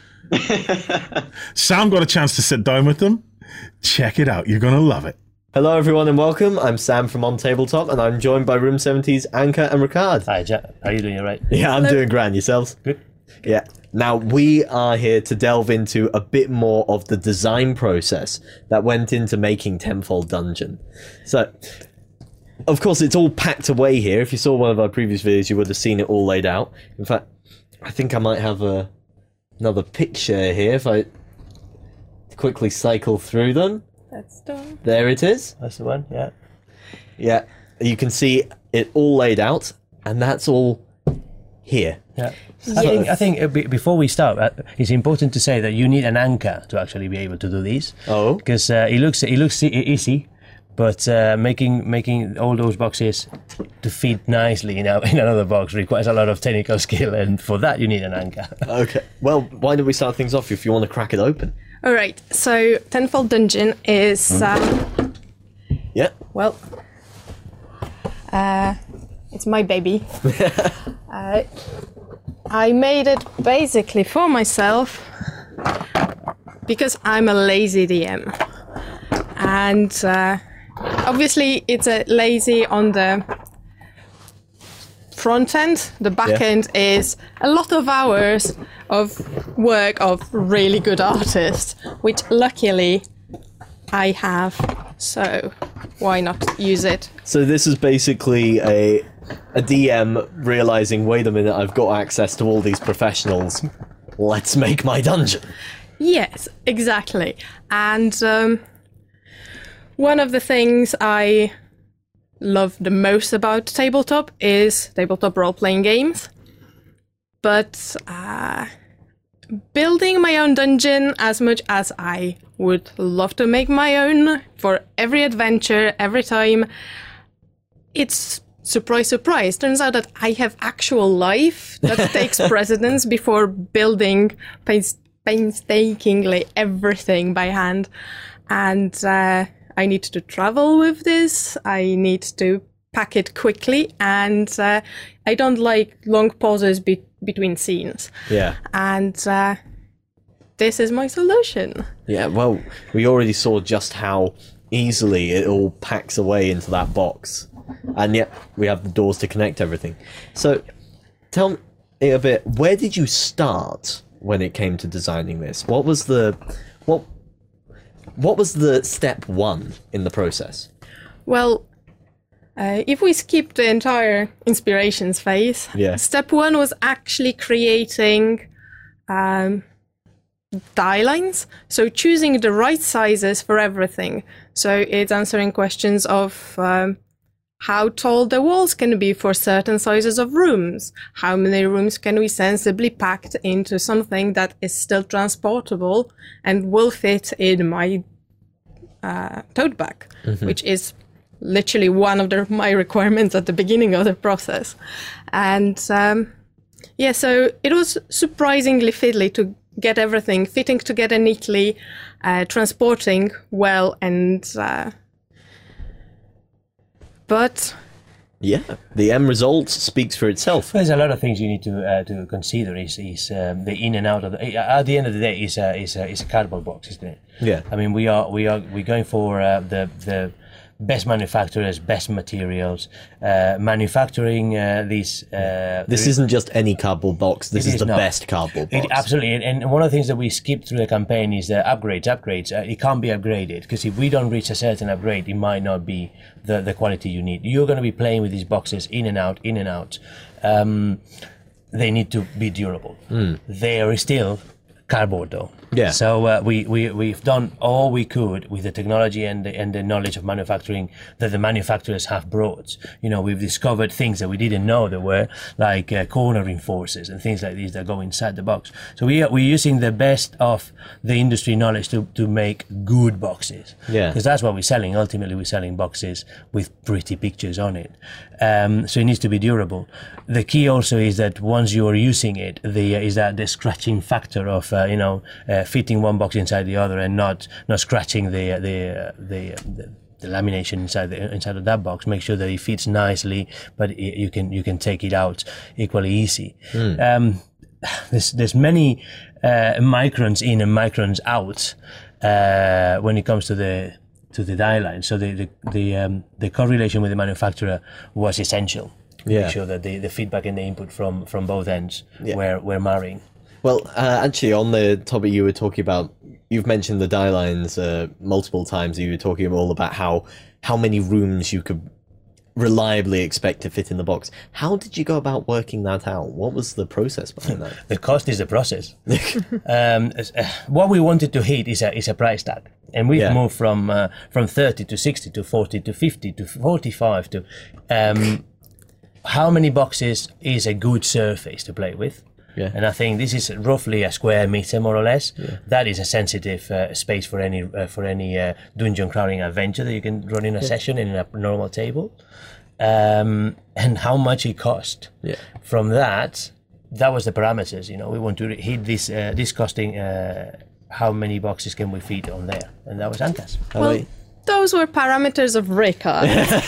Sam got a chance to sit down with them. Check it out. You're going to love it. Hello, everyone, and welcome. I'm Sam from On Tabletop, and I'm joined by Room 70's Anka and Ricard. Hi, Jack. How are you doing? All right? Yeah, I'm doing grand. Yourselves? Good. Yeah. Now, we are here to delve into a bit more of the design process that went into making Tenfold Dungeon. So, of course, it's all packed away here. If you saw one of our previous videos, you would have seen it all laid out. In fact, I think I might have another picture here if I quickly cycle through them. That's done. There it is. That's the one, yeah. Yeah, you can see it all laid out, and that's all here. Yeah. I think before we start, it's important to say that you need an anchor to actually be able to do these. Oh. Because it looks easy, but making all those boxes to fit nicely in another box requires a lot of technical skill, and for that you need an anchor. Okay. Well, why don't we start things off if you want to crack it open? All right. So Tenfold Dungeon is Yeah. well, it's my baby. I made it basically for myself because I'm a lazy DM, and obviously it's a lazy on the front end. The back end is a lot of hours of work of really good artists, which luckily I have, so why not use it? So this is basically a DM realizing, wait a minute, I've got access to all these professionals. Let's make my dungeon. Yes, exactly. And one of the things I love the most about tabletop is tabletop role-playing games. But building my own dungeon, as much as I would love to make my own for every adventure, every time, it's surprise, surprise. Turns out that I have actual life that takes precedence before building painstakingly everything by hand. And I need to travel with this. I need to pack it quickly, and I don't like long pauses between scenes. Yeah. And this is my solution. Yeah, well, we already saw just how easily it all packs away into that box. And yet, we have the doors to connect everything. So, tell me a bit, where did you start when it came to designing this? What was the step one in the process? Well, if we skip the entire inspirations phase, step one was actually creating die lines. So choosing the right sizes for everything. So it's answering questions of how tall the walls can be for certain sizes of rooms. How many rooms can we sensibly pack into something that is still transportable and will fit in my tote bag, which is literally one of my requirements at the beginning of the process. And so it was surprisingly fiddly to get everything fitting together neatly, transporting well, and but yeah, the end result speaks for itself. There's a lot of things you need to consider. Is the in and out of the, at the end of the day is a cardboard box, isn't it? Yeah. I mean, we're going for the best manufacturers, best materials, manufacturing these. This isn't just any cardboard box. This is the best cardboard box. Absolutely. And one of the things that we skipped through the campaign is the upgrades. It can't be upgraded, because if we don't reach a certain upgrade, it might not be the quality you need. You're going to be playing with these boxes in and out. They need to be durable. They are still cardboard though. Yeah. So we've done all we could with the technology and the knowledge of manufacturing that the manufacturers have brought. You know, we've discovered things that we didn't know there were, like corner reinforcers and things like these that go inside the box. So we're using the best of the industry knowledge to make good boxes. Yeah. Because that's what we're selling. Ultimately, we're selling boxes with pretty pictures on it. So it needs to be durable. The key also is that once you are using it, the scratching factor of fitting one box inside the other and not scratching the lamination inside of that box. Make sure that it fits nicely, but you can take it out equally easy. There's many microns in and microns out when it comes to the die line. So the correlation with the manufacturer was essential. Yeah. Make sure that the feedback and the input from both ends were marrying. Well, actually, on the topic you were talking about, you've mentioned the die lines multiple times. You were talking all about how many rooms you could reliably expect to fit in the box. How did you go about working that out? What was the process behind that? The cost is the process. What we wanted to hit is a price tag, and we've moved from 30 to 60 to 40 to 50 to 45 to how many boxes is a good surface to play with. Yeah. And I think this is roughly a square meter, more or less. Yeah. That is a sensitive space for any dungeon crawling adventure that you can run in a session in a normal table. And how much it cost. Yeah. From that was the parameters. You know, we want to hit this costing. How many boxes can we fit on there? And that was Anka's. Well, those were parameters of Rickard.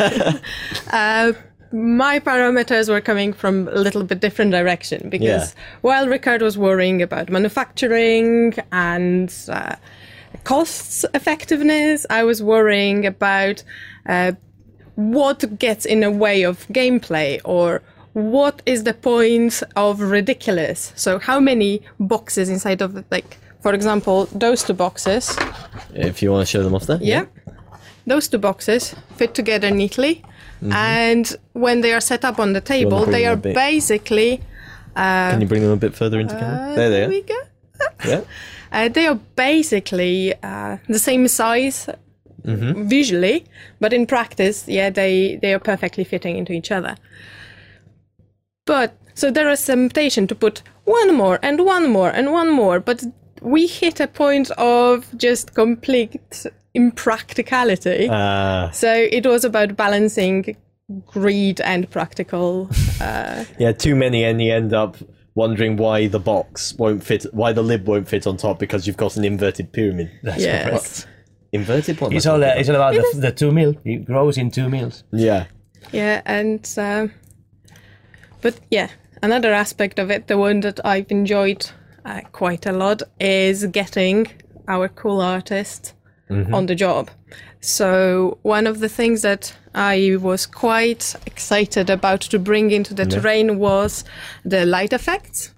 My parameters were coming from a little bit different direction because while Rickard was worrying about manufacturing and costs effectiveness, I was worrying about what gets in the way of gameplay or what is the point of ridiculous. So how many boxes inside of, like, for example, those two boxes. If you want to show them off there. Yeah. Those two boxes fit together neatly. Mm-hmm. And when they are set up on the table, they are basically... Can you bring them a bit further into camera? There we go. Yeah. They are basically the same size visually, but in practice, they are perfectly fitting into each other. But, so there is temptation to put one more and one more and one more, but we hit a point of just complete impracticality. So it was about balancing greed and practical. Too many, and you end up wondering why the box won't fit, why the lid won't fit on top because you've got an inverted pyramid. That's correct. Inverted one. It's all about the 2 mil. It grows in 2 mils. Yeah. Yeah, and but yeah, another aspect of it, the one that I've enjoyed quite a lot, is getting our cool artist on the job. So one of the things that I was quite excited about to bring into the terrain was the light effects.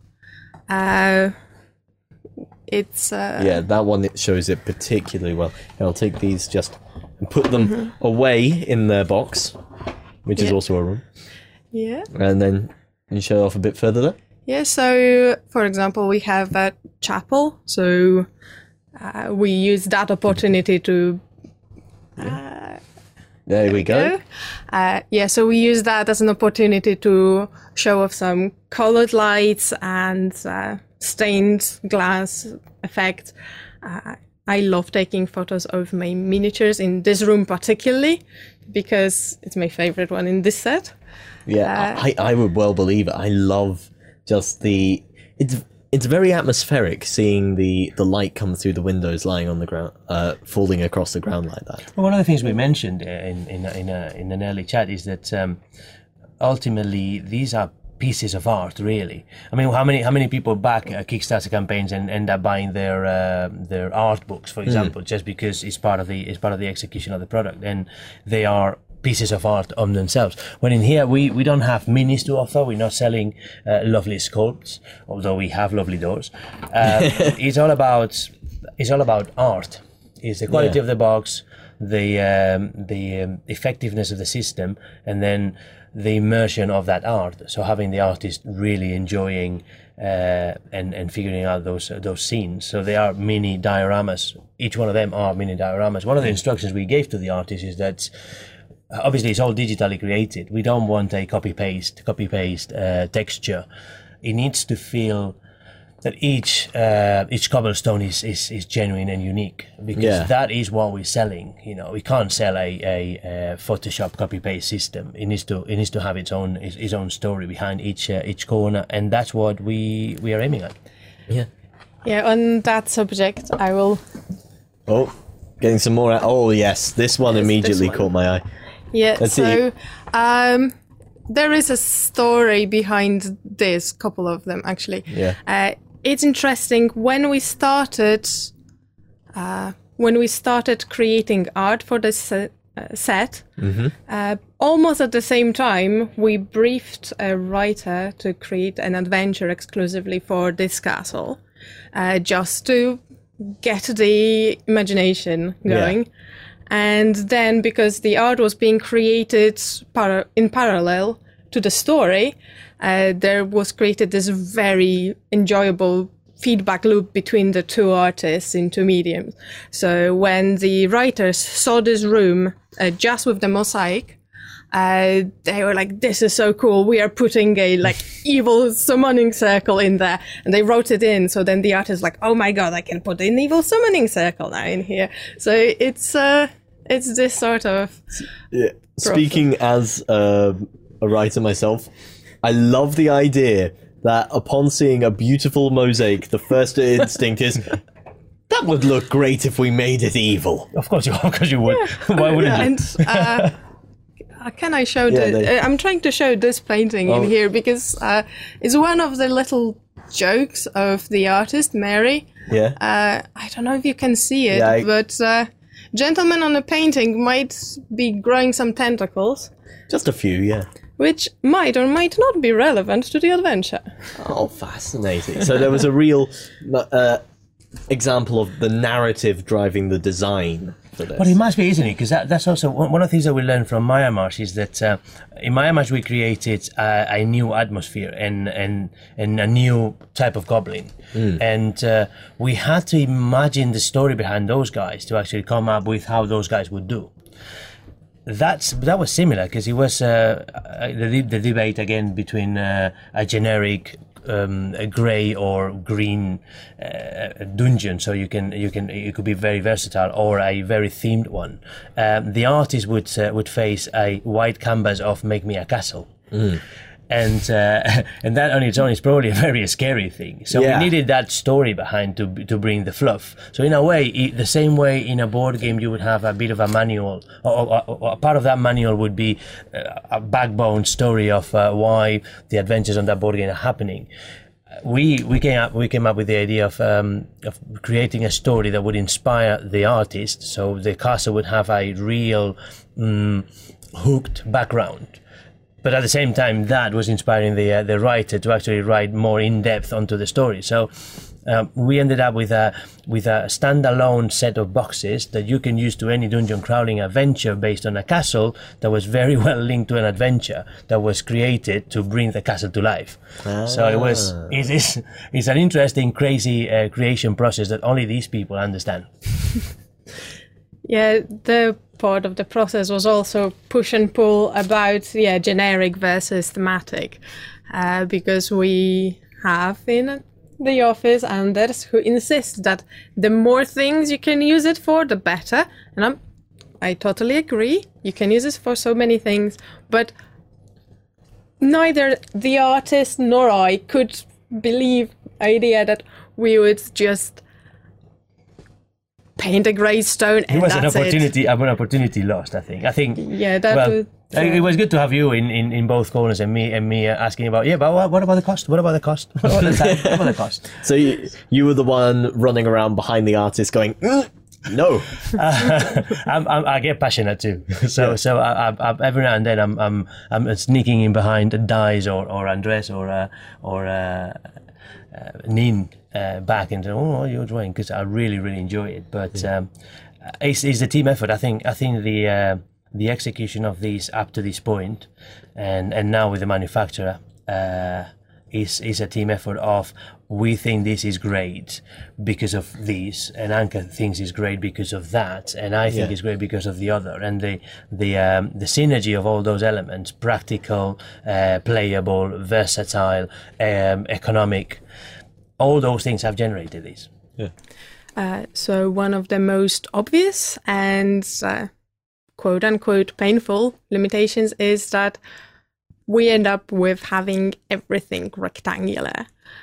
It's that one, it shows it particularly well. I'll take these just and put them away in their box, which is also a room. Yeah. And then you show off a bit further there. Yeah, so for example, we have a chapel, so we use that opportunity to... there we go. So we use that as an opportunity to show off some colored lights and stained glass effect. I love taking photos of my miniatures in this room particularly, because it's my favorite one in this set. Yeah, I would well believe it. I love just it's very atmospheric seeing the light come through the windows lying on the ground, falling across the ground like that. Well, one of the things we mentioned in an early chat is that ultimately these are pieces of art, really. I mean, how many people back Kickstarter campaigns and end up buying their art books, for example, just because it's part of the execution of the product, and they are pieces of art on themselves. When in here we don't have minis to offer. We're not selling lovely sculpts, although we have lovely doors. It's all about art. It's the quality of the box, the effectiveness of the system, and then the immersion of that art. So having the artist really enjoying and figuring out those scenes. So they are mini dioramas. Each one of them are mini dioramas. One of the instructions we gave to the artist is that obviously it's all digitally created. We don't want a copy paste texture. It needs to feel that each cobblestone is genuine and unique, because that is what we're selling. You know, we can't sell a Photoshop copy paste system. It needs to have its own story behind each corner, and that's what we are aiming at. Yeah. On that subject, I will. Oh, getting some more. Oh yes, this one immediately caught my eye. Yeah. There is a story behind this. Couple of them actually. Yeah. It's interesting when we started creating art for this set. Almost at the same time, we briefed a writer to create an adventure exclusively for this castle, just to get the imagination going. Yeah. And then, because the art was being created in parallel to the story, there was created this very enjoyable feedback loop between the two artists in two mediums. So when the writers saw this room just with the mosaic, they were like, "This is so cool! We are putting a evil summoning circle in there," and they wrote it in. So then the artist like, "Oh my god, I can put an evil summoning circle now in here." So it's this sort of. Yeah. Speaking as a writer myself, I love the idea that upon seeing a beautiful mosaic, the first instinct is, that would look great if we made it evil. Of course you would. Yeah. Why wouldn't you? And can I show I'm trying to show this painting in here because it's one of the little jokes of the artist, Mary. Yeah. I don't know if you can see it, but gentleman on the painting might be growing some tentacles. Just a few, yeah. Which might or might not be relevant to the adventure. Oh, fascinating. So there was a real example of the narrative driving the design for this. But it must be, isn't it? Because that's also one of the things that we learned from Maya-Marsh is that in Maya-Marsh we created a new atmosphere and a new type of goblin. And we had to imagine the story behind those guys to actually come up with how those guys would do. That was similar because it was the debate again between a generic a grey or green dungeon, so it could be very versatile, or a very themed one. The artist would face a white canvas of "Make me a castle." And that on its own is probably a very scary thing. So we needed that story behind to bring the fluff. So in a way, the same way in a board game you would have a bit of a manual, or a part of that manual would be a backbone story of why the adventures on that board game are happening. We came up with the idea of creating a story that would inspire the artist. So the castle would have a real hooked background. But at the same time, that was inspiring the writer to actually write more in depth onto the story. So we ended up with a standalone set of boxes that you can use to any dungeon crawling adventure based on a castle that was very well linked to an adventure that was created to bring the castle to life. So it's an interesting, crazy creation process that only these people understand. Yeah, the part of the process was also push and pull about generic versus thematic, because we have in the office Anders who insists that the more things you can use it for, the better. And I totally agree. You can use it for so many things, but neither the artist nor I could believe the idea that we would just paint a grey stone and that's an opportunity lost, I think. It was good to have you in both corners and me asking about, but what about the cost? What about the cost? What about the time? What about the cost? So you were the one running around behind the artist going, no. I get passionate too. So every now and then I'm sneaking in behind Dice or Andres or Nin back and say, "Oh, you're drawing," because I really, really enjoy it. But it's a team effort. I think the execution of these up to this point, and now with the manufacturer, is a team effort of, we think this is great because of this, and Anka thinks it's great because of that, and I think it's great because of the other, and the synergy of all those elements, practical, playable, versatile, economic, all those things have generated this. So one of the most obvious and quote unquote painful limitations is that we end up with having everything rectangular.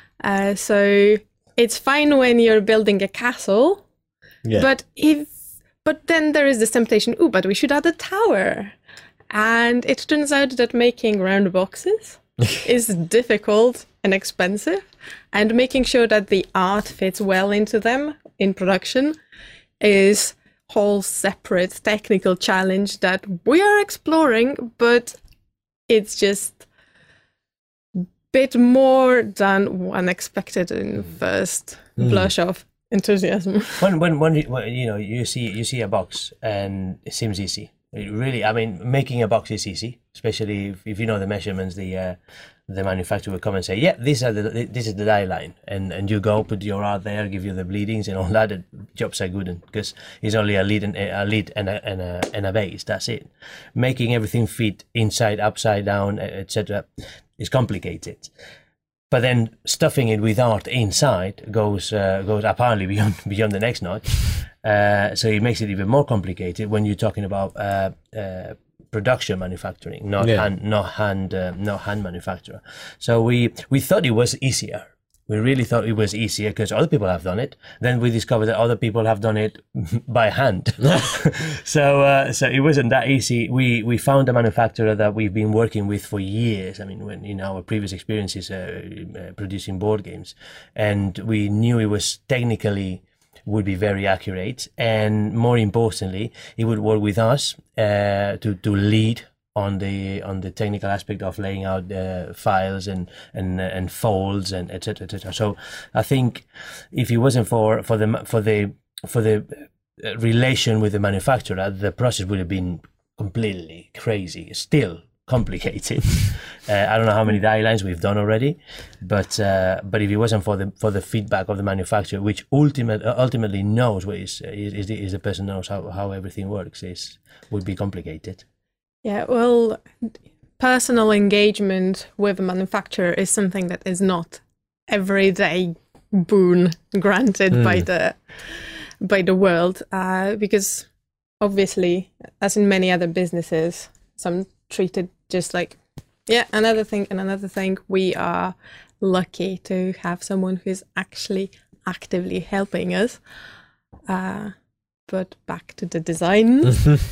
So it's fine when you're building a castle, but then there is this temptation, but we should add a tower. And it turns out that making round boxes is difficult and expensive, and making sure that the art fits well into them in production is a whole separate technical challenge that we are exploring, but it's just a bit more than one expected in first blush of enthusiasm. When you see a box and it seems easy. It really, I mean, making a box is easy, especially if you know the measurements. The manufacturer will come and say, this is the die line, and you go put your art there, give you the bleedings and all that. The jobs are good because it's only a lead and a base. That's it. Making everything fit inside, upside down, etc. is complicated. But then stuffing it with art inside goes apparently beyond the next notch. So it makes it even more complicated when you're talking about production manufacturing, not hand manufacturer. So we thought it was easier. We really thought it was easier because other people have done it. Then we discovered that other people have done it by hand. So it wasn't that easy. We found a manufacturer that we've been working with for years. I mean, when in our previous experiences producing board games, and we knew it was technically would be very accurate, and more importantly, it would work with us to lead on the technical aspect of laying out files and folds and etc. So I think if it wasn't for the relation with the manufacturer, the process would have been completely crazy. Still complicated. I don't know how many die lines we've done already, but if it wasn't for the feedback of the manufacturer, which ultimately knows what is the person knows how everything works, would be complicated. Yeah, well, personal engagement with a manufacturer is something that is not everyday boon granted by the world, because obviously, as in many other businesses, some treated just like another thing and another thing. We are lucky to have someone who's actually actively helping us. But back to the design.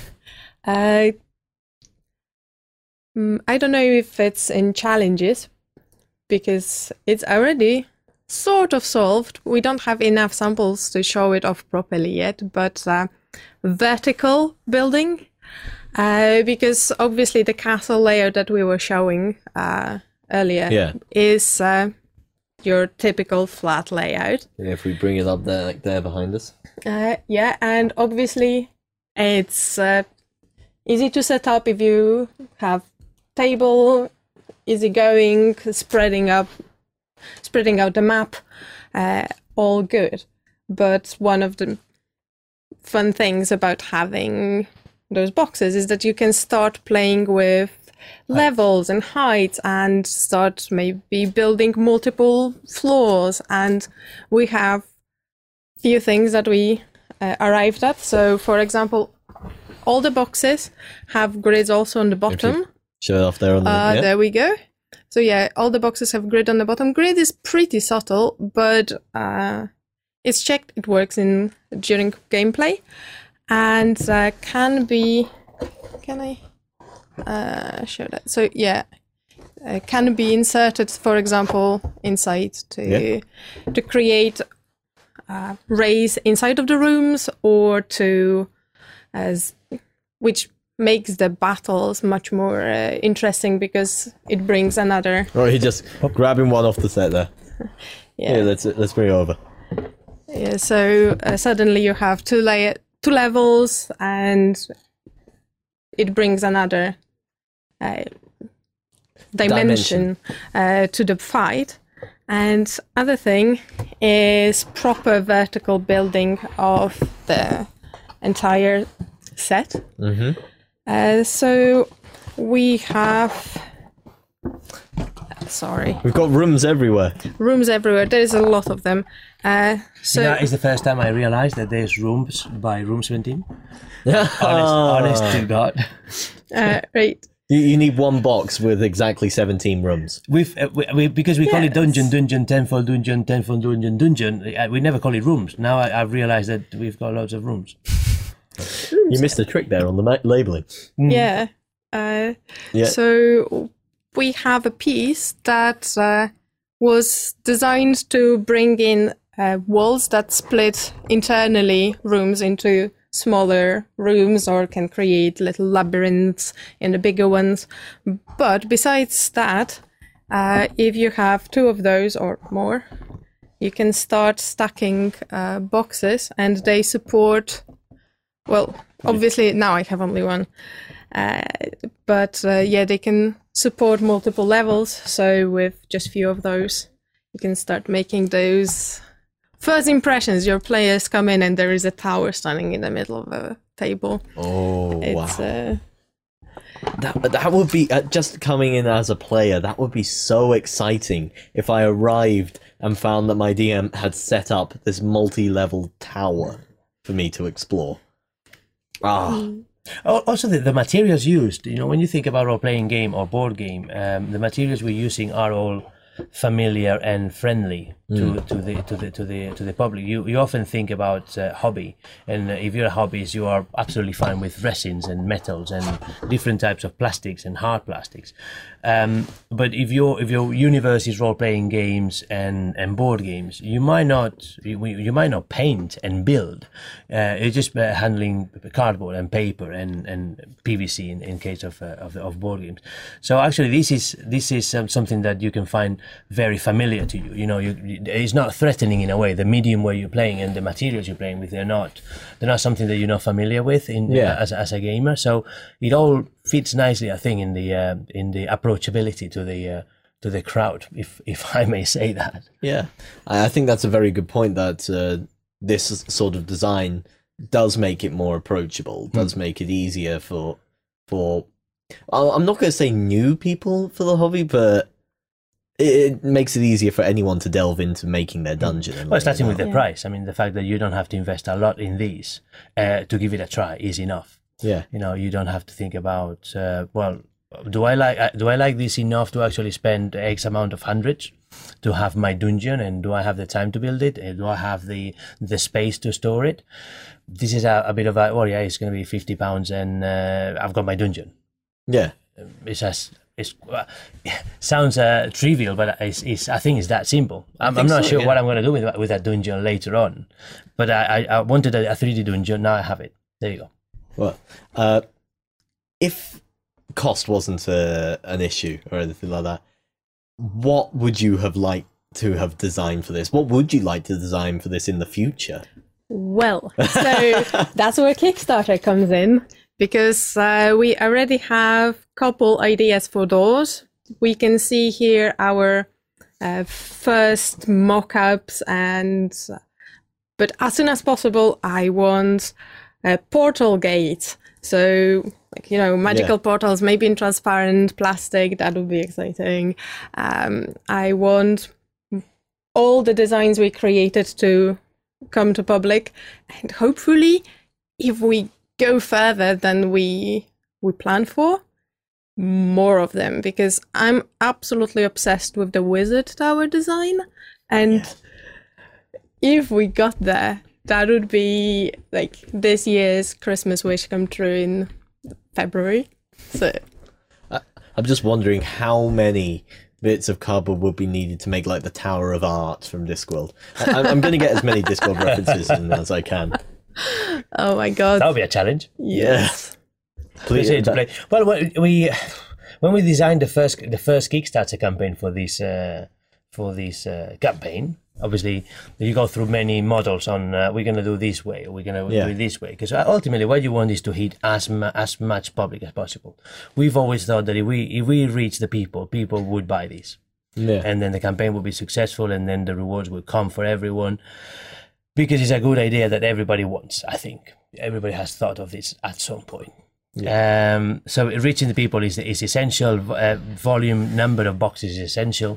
I don't know if it's in challenges because it's already sort of solved. We don't have enough samples to show it off properly yet, but vertical building, because obviously the castle layout that we were showing earlier is your typical flat layout. Yeah, if we bring it up there, like there behind us. And obviously it's easy to set up if you have table, easy going, spreading out the map, all good. But one of the fun things about having those boxes is that you can start playing with levels and heights and start maybe building multiple floors. And we have few things that we arrived at. So, for example, all the boxes have grids also on the bottom. Show it off there on the There we go. So all the boxes have grid on the bottom. Grid is pretty subtle, but it's checked. It works during gameplay, and can be. Can I show that? So can be inserted, for example, inside to create rays inside of the rooms, or which makes the battles much more interesting because it brings another. Or he just grabbing one off the set there. Let's bring it over. Yeah, so suddenly you have two 2 levels, and it brings another dimension to the fight. And other thing is proper vertical building of the entire set. So we have... Sorry. We've got rooms everywhere. Rooms everywhere. There's a lot of them. So it's the first time I realized that there's rooms by Room 17. honest to God. Right. You need one box with exactly 17 rooms. Because we call it dungeon, tenfold dungeon. We never call it rooms. Now I've realized that we've got loads of rooms. You missed a trick there on the labeling. Yeah. So we have a piece that was designed to bring in walls that split internally rooms into smaller rooms, or can create little labyrinths in the bigger ones. But besides that, if you have 2 of those or more, you can start stacking boxes, and they support, well, obviously now I have only one, but they can support multiple levels. So with just few of those, you can start making those first impressions. Your players come in and there is a tower standing in the middle of a table. Oh, wow. That would be, just coming in as a player, that would be so exciting if I arrived and found that my DM had set up this multi-level tower for me to explore. Also, the materials used, when you think about role-playing game or board game, the materials we're using are all familiar and friendly to the public. You often think about hobby, and if you're a hobbyist, you are absolutely fine with resins and metals and different types of plastics and hard plastics. But if your universe is role playing games and board games, you might not paint and build. You're just handling cardboard and paper and PVC in case of board games. So actually, this is something that you can find very familiar to you. It's not threatening in a way. The medium where you're playing and the materials you're playing with, they're not something that you're not familiar with as a gamer. So it all fits nicely, I think, in the approachability to the crowd, if I may say that. Yeah, I think that's a very good point. That this sort of design does make it more approachable. Does make it easier for I'm not going to say new people for the hobby, but it makes it easier for anyone to delve into making their dungeon. Well, starting with the price. I mean, the fact that you don't have to invest a lot in these to give it a try is enough. Yeah, you don't have to think about do I like this enough to actually spend X amount of hundreds to have my dungeon, and do I have the time to build it? Do I have the space to store it? This is a bit of it's going to be £50 and I've got my dungeon. Yeah, it sounds trivial, but I think it's that simple. I'm not sure what I'm going to do with that dungeon later on, but I wanted a 3D dungeon. Now I have it. There you go. Well, if cost wasn't an issue or anything like that, what would you have liked to have designed for this? What would you like to design for this in the future? Well, so that's where Kickstarter comes in, because we already have a couple ideas for doors. We can see here our first mock-ups, but as soon as possible, I want a portal gate. So, magical portals, maybe in transparent plastic, that would be exciting. I want all the designs we created to come to public, and hopefully, if we go further than we plan for, more of them, because I'm absolutely obsessed with the Wizard Tower design, and if we got there, that would be like this year's Christmas wish come true in February. So I'm just wondering how many bits of cardboard would be needed to make like the Tower of Art from Discworld. I'm going to get as many Discworld references in as I can. Oh my god, that would be a challenge. Yes. Please. Well, when we designed the first Kickstarter campaign for this campaign, obviously you go through many models on we're going to do this way, or we're going to do it this way, because ultimately what you want is to hit as much public as possible. We've always thought that if we reach the people would buy this, and then the campaign would be successful, and then the rewards would come for everyone, because it's a good idea that everybody wants. I think everybody has thought of this at some point. So reaching the people is essential. Volume, number of boxes is essential.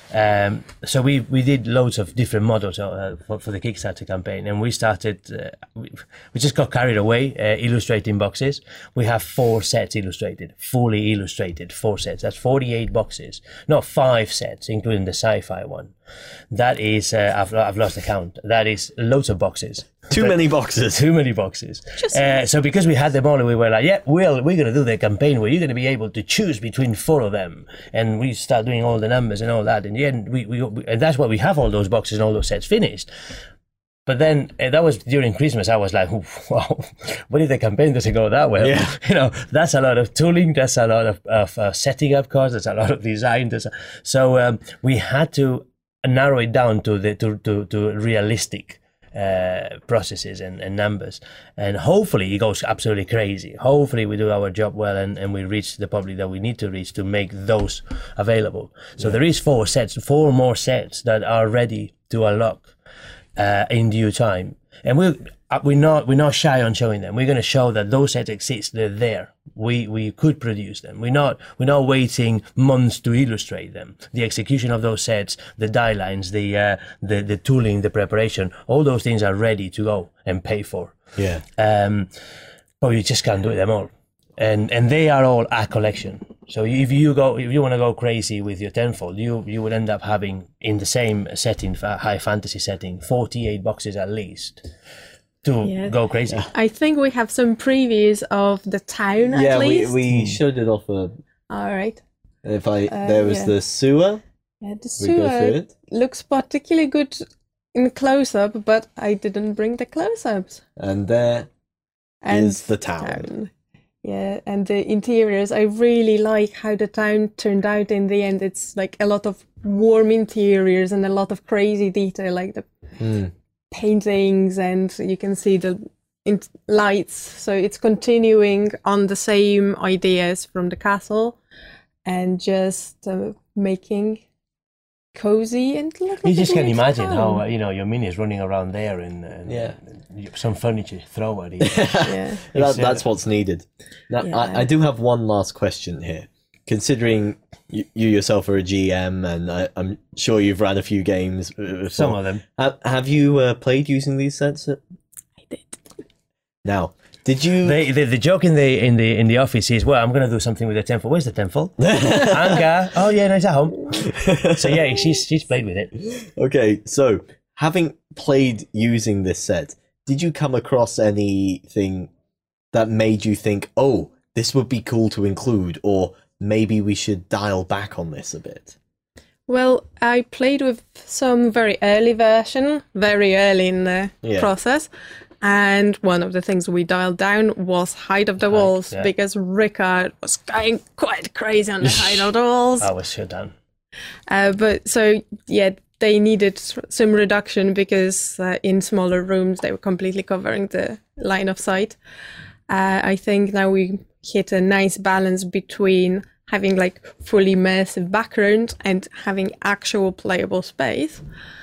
So we did loads of different models for the Kickstarter campaign, and we started. We just got carried away illustrating boxes. We have 4 sets illustrated, fully illustrated 4 sets. That's 48 boxes, not 5 sets, including the sci-fi one. That is, I've lost the count. That is loads of boxes. Too many boxes. Too many boxes. So because we had them all, we were like, yeah, we're going to do the campaign where you're going to be able to choose between 4 of them. And we start doing all the numbers and all that. And yeah, and that's why we have all those boxes and all those sets finished. But then that was during Christmas. I was like, wow, what if the campaign doesn't go that well? Yeah. That's a lot of tooling. That's a lot of setting up costs. That's a lot of design. So we had to narrow it down to realistic processes and numbers, and hopefully it goes absolutely crazy. Hopefully we do our job well, and we reach the public that we need to reach to make those available. So there is 4 more sets that are ready to unlock in due time, and we're not shy on showing them. We're going to show that those sets exist. They're there. We could produce them. We're not waiting months to illustrate them. The execution of those sets, the die lines, the tooling, the preparation, all those things are ready to go and pay for. Yeah. But you just can't do them all, and they are all a collection. So if you want to go crazy with your Tenfold, you would end up having, in the same setting, high fantasy setting, 48 boxes at least to go crazy. I think we have some previews of the town at least. Yeah, we showed it off. All right. There was the sewer. Yeah, the sewer looks particularly good in close-up, but I didn't bring the close-ups. And there is the town. Yeah, and the interiors, I really like how the town turned out in the end. It's like a lot of warm interiors and a lot of crazy detail, like the paintings, and you can see the lights. So it's continuing on the same ideas from the castle and just making cozy and you just can imagine how your mini is running around there and some furniture throw at it. That's what's needed. Now I do have one last question here. Considering you yourself are a GM, and I'm sure you've ran a few games before. Some of them. Have you played using these sets? I did. Now, did you? The joke in the office is, well, I'm going to do something with the Tenfold. Where's the Tenfold? Anga. Oh yeah, no, it's at home. So yeah, she's played with it. Okay, so having played using this set, did you come across anything that made you think, oh, this would be cool to include, or maybe we should dial back on this a bit? Well, I played with some very early version, very early in the process. And one of the things we dialed down was height of the walls, because Rickard was going quite crazy on the height of the walls. I was sure done. But so, they needed some reduction because in smaller rooms they were completely covering the line of sight. I think now we hit a nice balance between having like fully immersive background and having actual playable space.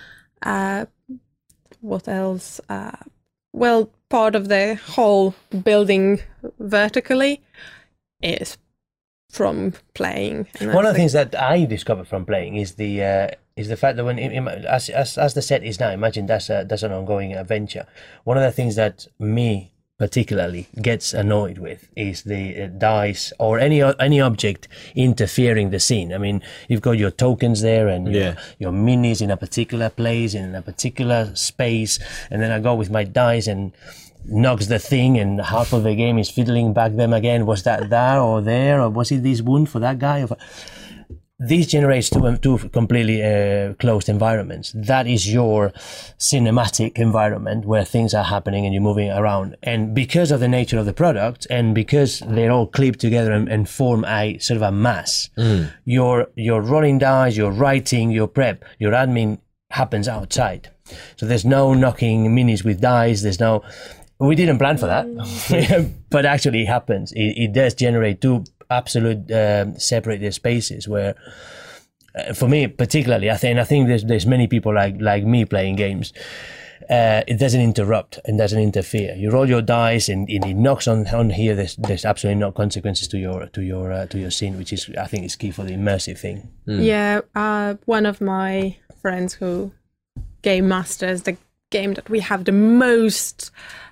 What else? Well, part of the whole building vertically is from playing. One of the things that I discovered from playing is the fact that when as the set is now, imagine that's an ongoing adventure. One of the things that me particularly gets annoyed with is the dice or any object interfering the scene. I mean, you've got your tokens there and your minis in a particular place, in a particular space, and then I go with my dice and knocks the thing, and half of the game is fiddling back them again. Was that there, or was it this wound for that guy? This generates two completely closed environments. That is your cinematic environment where things are happening and you're moving around. And because of the nature of the product, and because they're all clipped together and form a sort of a mass, you're rolling dice, you're writing, your prep, your admin happens outside. So there's no knocking minis with dice. We didn't plan for that, but actually it happens. It does generate two absolute separated spaces where, for me particularly, I think there's many people like me playing games. It doesn't interrupt and doesn't interfere. You roll your dice and it knocks on here. There's absolutely no consequences to your scene, which is, I think, is key for the immersive thing. Yeah, one of my friends who game masters the game that we have the most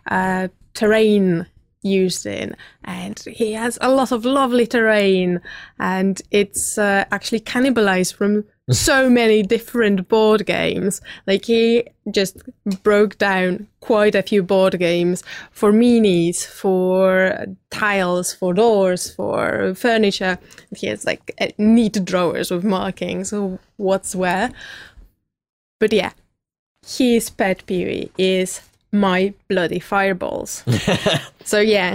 terrain used in, and he has a lot of lovely terrain, and it's actually cannibalized from so many different board games. Like, he just broke down quite a few board games for minis, for tiles, for doors, for furniture. He has like neat drawers with markings of what's where. But yeah, his pet peeve is my bloody fireballs. So yeah,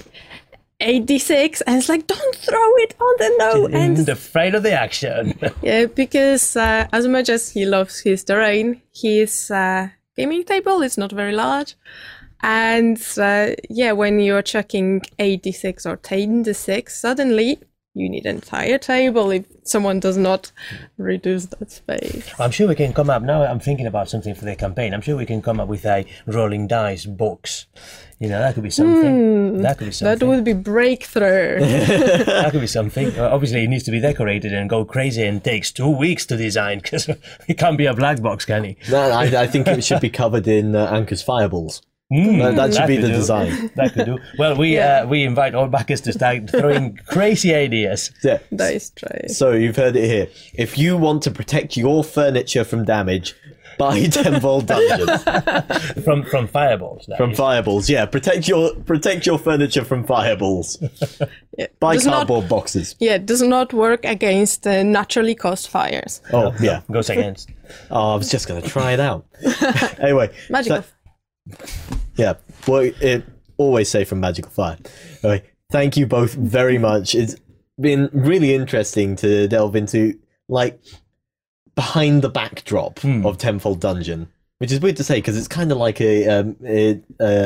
86, and it's like, don't throw it on the nose. And afraid of the action. Yeah, because as much as he loves his terrain, his gaming table is not very large. And yeah, when you're chucking 86 or 10-6, suddenly you need an entire table if someone does not reduce that space. I'm sure we can come up, now I'm thinking about something for the campaign, I'm sure we can come up with a rolling dice box. You know, that could be something. That could be something. That would be breakthrough. That could be something. Obviously, it needs to be decorated and go crazy and takes 2 weeks to design, because it can't be a black box, can it? No, I think it should be covered in Anker's fireballs. That should be the design. That could do. Well, we invite all backers to start throwing crazy ideas. Yeah. Dice tray. So you've heard it here. If you want to protect your furniture from damage, buy Tenfold Dungeons. from fireballs. From fireballs, yeah. Protect your furniture from fireballs. Yeah. Buy cardboard boxes. Yeah, it does not work against naturally caused fires. Oh, yeah. Goes against. Oh, I was just going to try it out. Anyway. Magical. Yeah, well, it always say from Magical Fire. Anyway, thank you both very much. It's been really interesting to delve into, like, behind the backdrop of Tenfold Dungeon, which is weird to say because it's kind of like a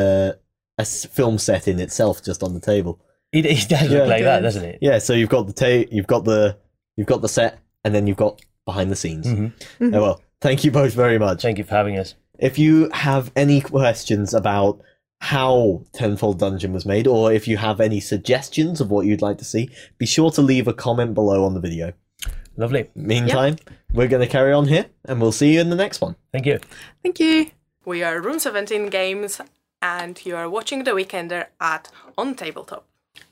film set in itself, just on the table. It does look like that, doesn't it? Yeah. So you've got you've got the set, and then you've got behind the scenes. Oh, well, thank you both very much. Thank you for having us. If you have any questions about how Tenfold Dungeon was made, or if you have any suggestions of what you'd like to see, be sure to leave a comment below on the video. Lovely. Meantime, we're going to carry on here, and we'll see you in the next one. Thank you. Thank you. We are Room 17 Games, and you are watching The Weekender at On Tabletop.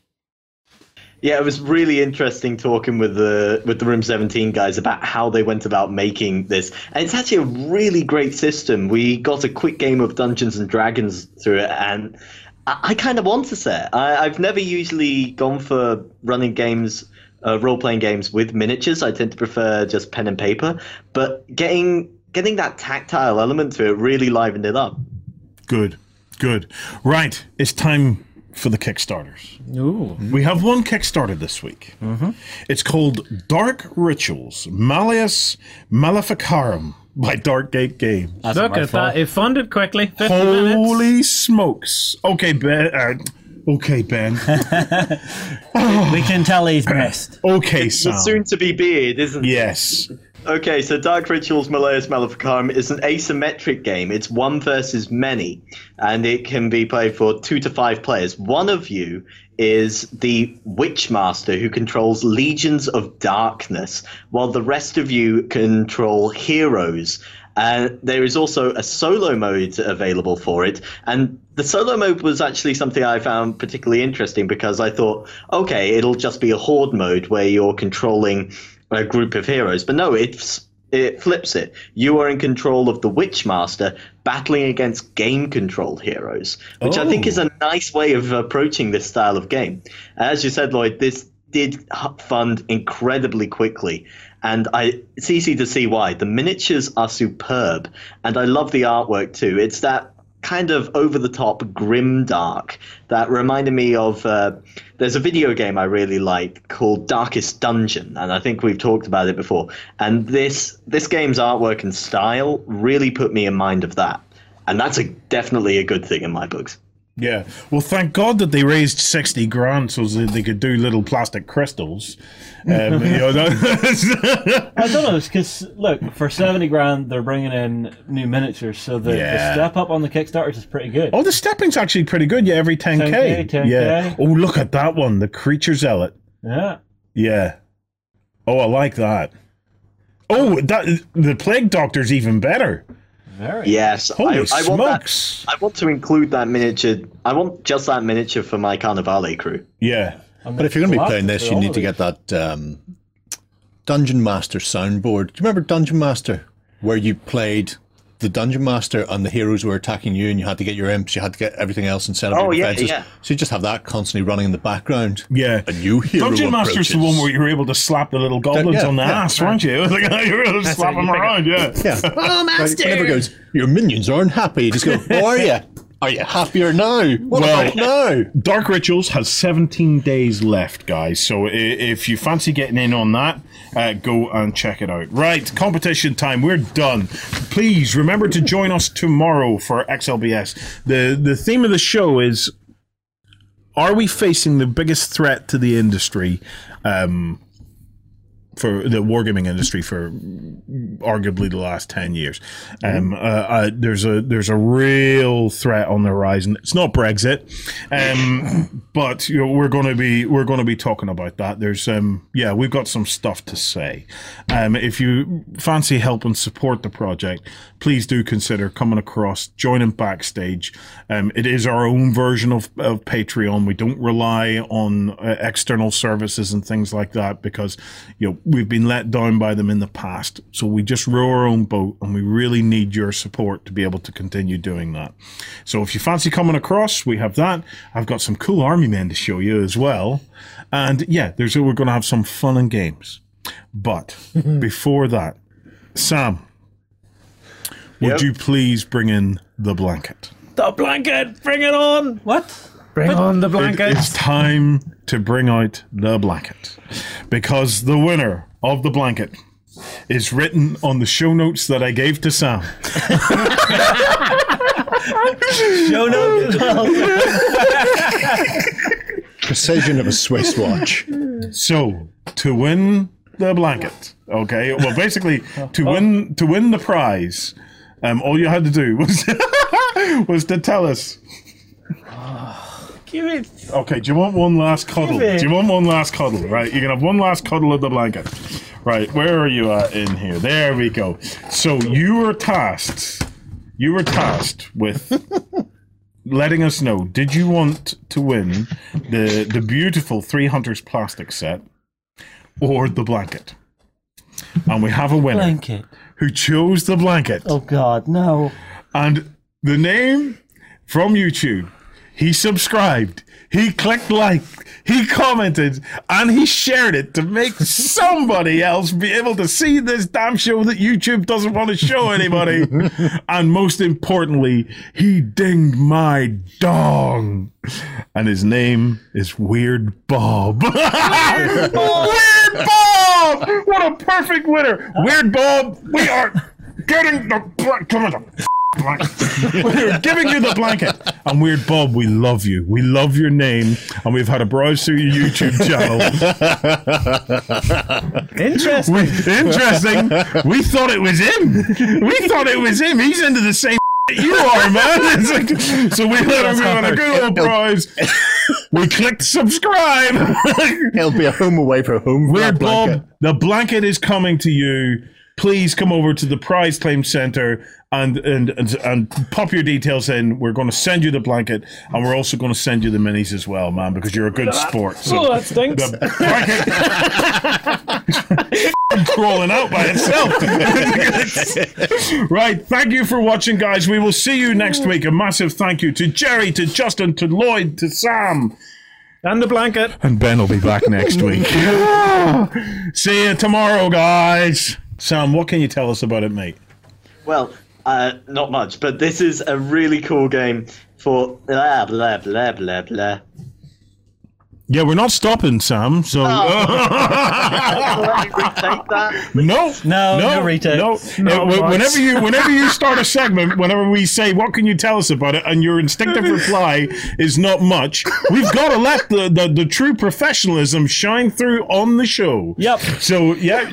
Yeah, it was really interesting talking with the Room 17 guys about how they went about making this. And it's actually a really great system. We got a quick game of Dungeons and Dragons through it, and I kind of want to say it. I've never usually gone for running games, role-playing games with miniatures. I tend to prefer just pen and paper. But getting that tactile element to it really livened it up. Good. Right, it's time for the Kickstarters. Ooh. We have one Kickstarter this week. It's called Dark Rituals, Malleus Maleficarum by Darkgate Games. Look at that. It funded quickly. 50 Holy minutes. smokes. Okay, Ben. We can tell he's pressed. Okay, It's Sam. the soon-to-be beard, isn't it? Yes. Okay, so Dark Rituals Malleus Maleficarum is an asymmetric game. It's one versus many, and it can be played for 2 to 5 players. One of you is the Witchmaster, who controls legions of darkness, while the rest of you control heroes. There is also a solo mode available for it, and the solo mode was actually something I found particularly interesting because I thought, okay, it'll just be a horde mode where you're controlling a group of heroes. But no, it flips it. You are in control of the Witchmaster battling against game-controlled heroes, which I think is a nice way of approaching this style of game. As you said, Lloyd, this did fund incredibly quickly, and it's easy to see why. The miniatures are superb, and I love the artwork too. It's that kind of over-the-top grimdark that reminded me of there's a video game I really like called Darkest Dungeon, and I think we've talked about it before, and this game's artwork and style really put me in mind of that, and that's definitely a good thing in my books. Yeah, well, thank God that they raised 60 grand so that they could do little plastic crystals. I don't know, because look, for 70 grand they're bringing in new miniatures, so the step up on the Kickstarter is pretty good. Oh, the stepping's actually pretty good. Yeah, every 10k. Yeah. Oh, look at that one, the Creature Zealot. Yeah. Oh, I like that. Oh, the Plague Doctor's even better. Yes, Holy smokes. I want to include that miniature. I want just that miniature for my Carnivale crew. Yeah. But if you're going to be playing this, you need to get that Dungeon Master soundboard. Do you remember Dungeon Master? Where you played the Dungeon Master and the heroes were attacking you and you had to get your imps, you had to get everything else and set up your defenses. Yeah. So you just have that constantly running in the background. Yeah. A new hero Dungeon Master's the one where you were able to slap the little goblins on the ass, weren't you? It was like, you were able to slap them around, Oh, Master! Whenever it goes, your minions are unhappy. You just go, how are you? Are you happier now? What about now? Dark Rituals has 17 days left, guys. So if you fancy getting in on that, go and check it out. Right, competition time. We're done. Please remember to join us tomorrow for XLBS. The theme of the show is, are we facing the biggest threat to the industry, for the wargaming industry for arguably the last 10 years. There's a real threat on the horizon. It's not Brexit, but we're going to be talking about that. There's we've got some stuff to say. If you fancy helping support the project, please do consider coming across, joining Backstage. It is our own version of Patreon. We don't rely on external services and things like that because we've been let down by them in the past. So we just row our own boat, and we really need your support to be able to continue doing that. So if you fancy coming across, we have that. I've got some cool army men to show you as well. And we're going to have some fun and games. But before that, Sam, would you please bring in the blanket? The blanket! Bring it on! What? Bring on the blanket. It's time to bring out the blanket. Because the winner of the blanket is written on the show notes that I gave to Sam. Show notes as well. Precision of a Swiss watch. So, to win the blanket, okay? Well, basically, to win the prize, all you had to do was to tell us. Give it. Okay, do you want one last cuddle? Do you want one last cuddle? Right, you can have one last cuddle of the blanket. Right, where are you at in here? There we go. So you were tasked with letting us know, did you want to win the beautiful 3 Hunters plastic set or the blanket? And we have a winner who chose the blanket. Oh God, no. And the name from YouTube, he subscribed, he clicked like, he commented, and he shared it to make somebody else be able to see this damn show that YouTube doesn't want to show anybody. And most importantly, he dinged my dong. And his name is Weird Bob. Weird Bob! What a perfect winner. Weird Bob, we are getting the... Come on. We're giving you the blanket. And Weird Bob, we love you. We love your name, and we've had a browse through your YouTube channel. Interesting. We thought it was him. He's into the same you are, man. It's like, so we had a good old browse. We clicked subscribe. He'll be a home away from home. Weird Bob, the blanket is coming to you. Please come over to the Prize Claim Center and pop your details in. We're going to send you the blanket, and we're also going to send you the minis as well, man, because you're a good sport. So that stinks. The blanket crawling out by itself. Right, thank you for watching, guys. We will see you next week. A massive thank you to Jerry, to Justin, to Lloyd, to Sam. And the blanket. And Ben will be back next week. See you tomorrow, guys. Sam, what can you tell us about it, mate? Well, Not much, but this is a really cool game for blah blah blah blah blah. Yeah, we're not stopping, Sam. So Let me retake that. No retake. Whenever you start a segment, whenever we say what can you tell us about it, and your instinctive reply is not much, we've got to let the true professionalism shine through on the show. Yep. So yeah,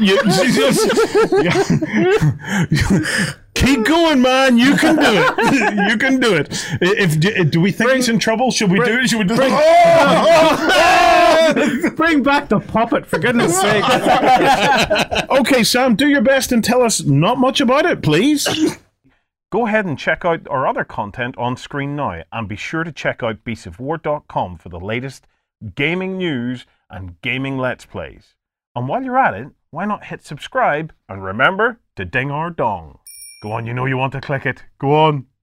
keep going, man. You can do it. You can do it. Do we think he's in trouble? Should we do it? Should we do it? Bring back the puppet, for goodness sake. Okay, Sam, do your best and tell us not much about it, please. Go ahead and check out our other content on screen now, and be sure to check out beastsofwar.com for the latest gaming news and gaming Let's Plays. And while you're at it, why not hit subscribe and remember to ding our dong. Go on, you know you want to click it. Go on.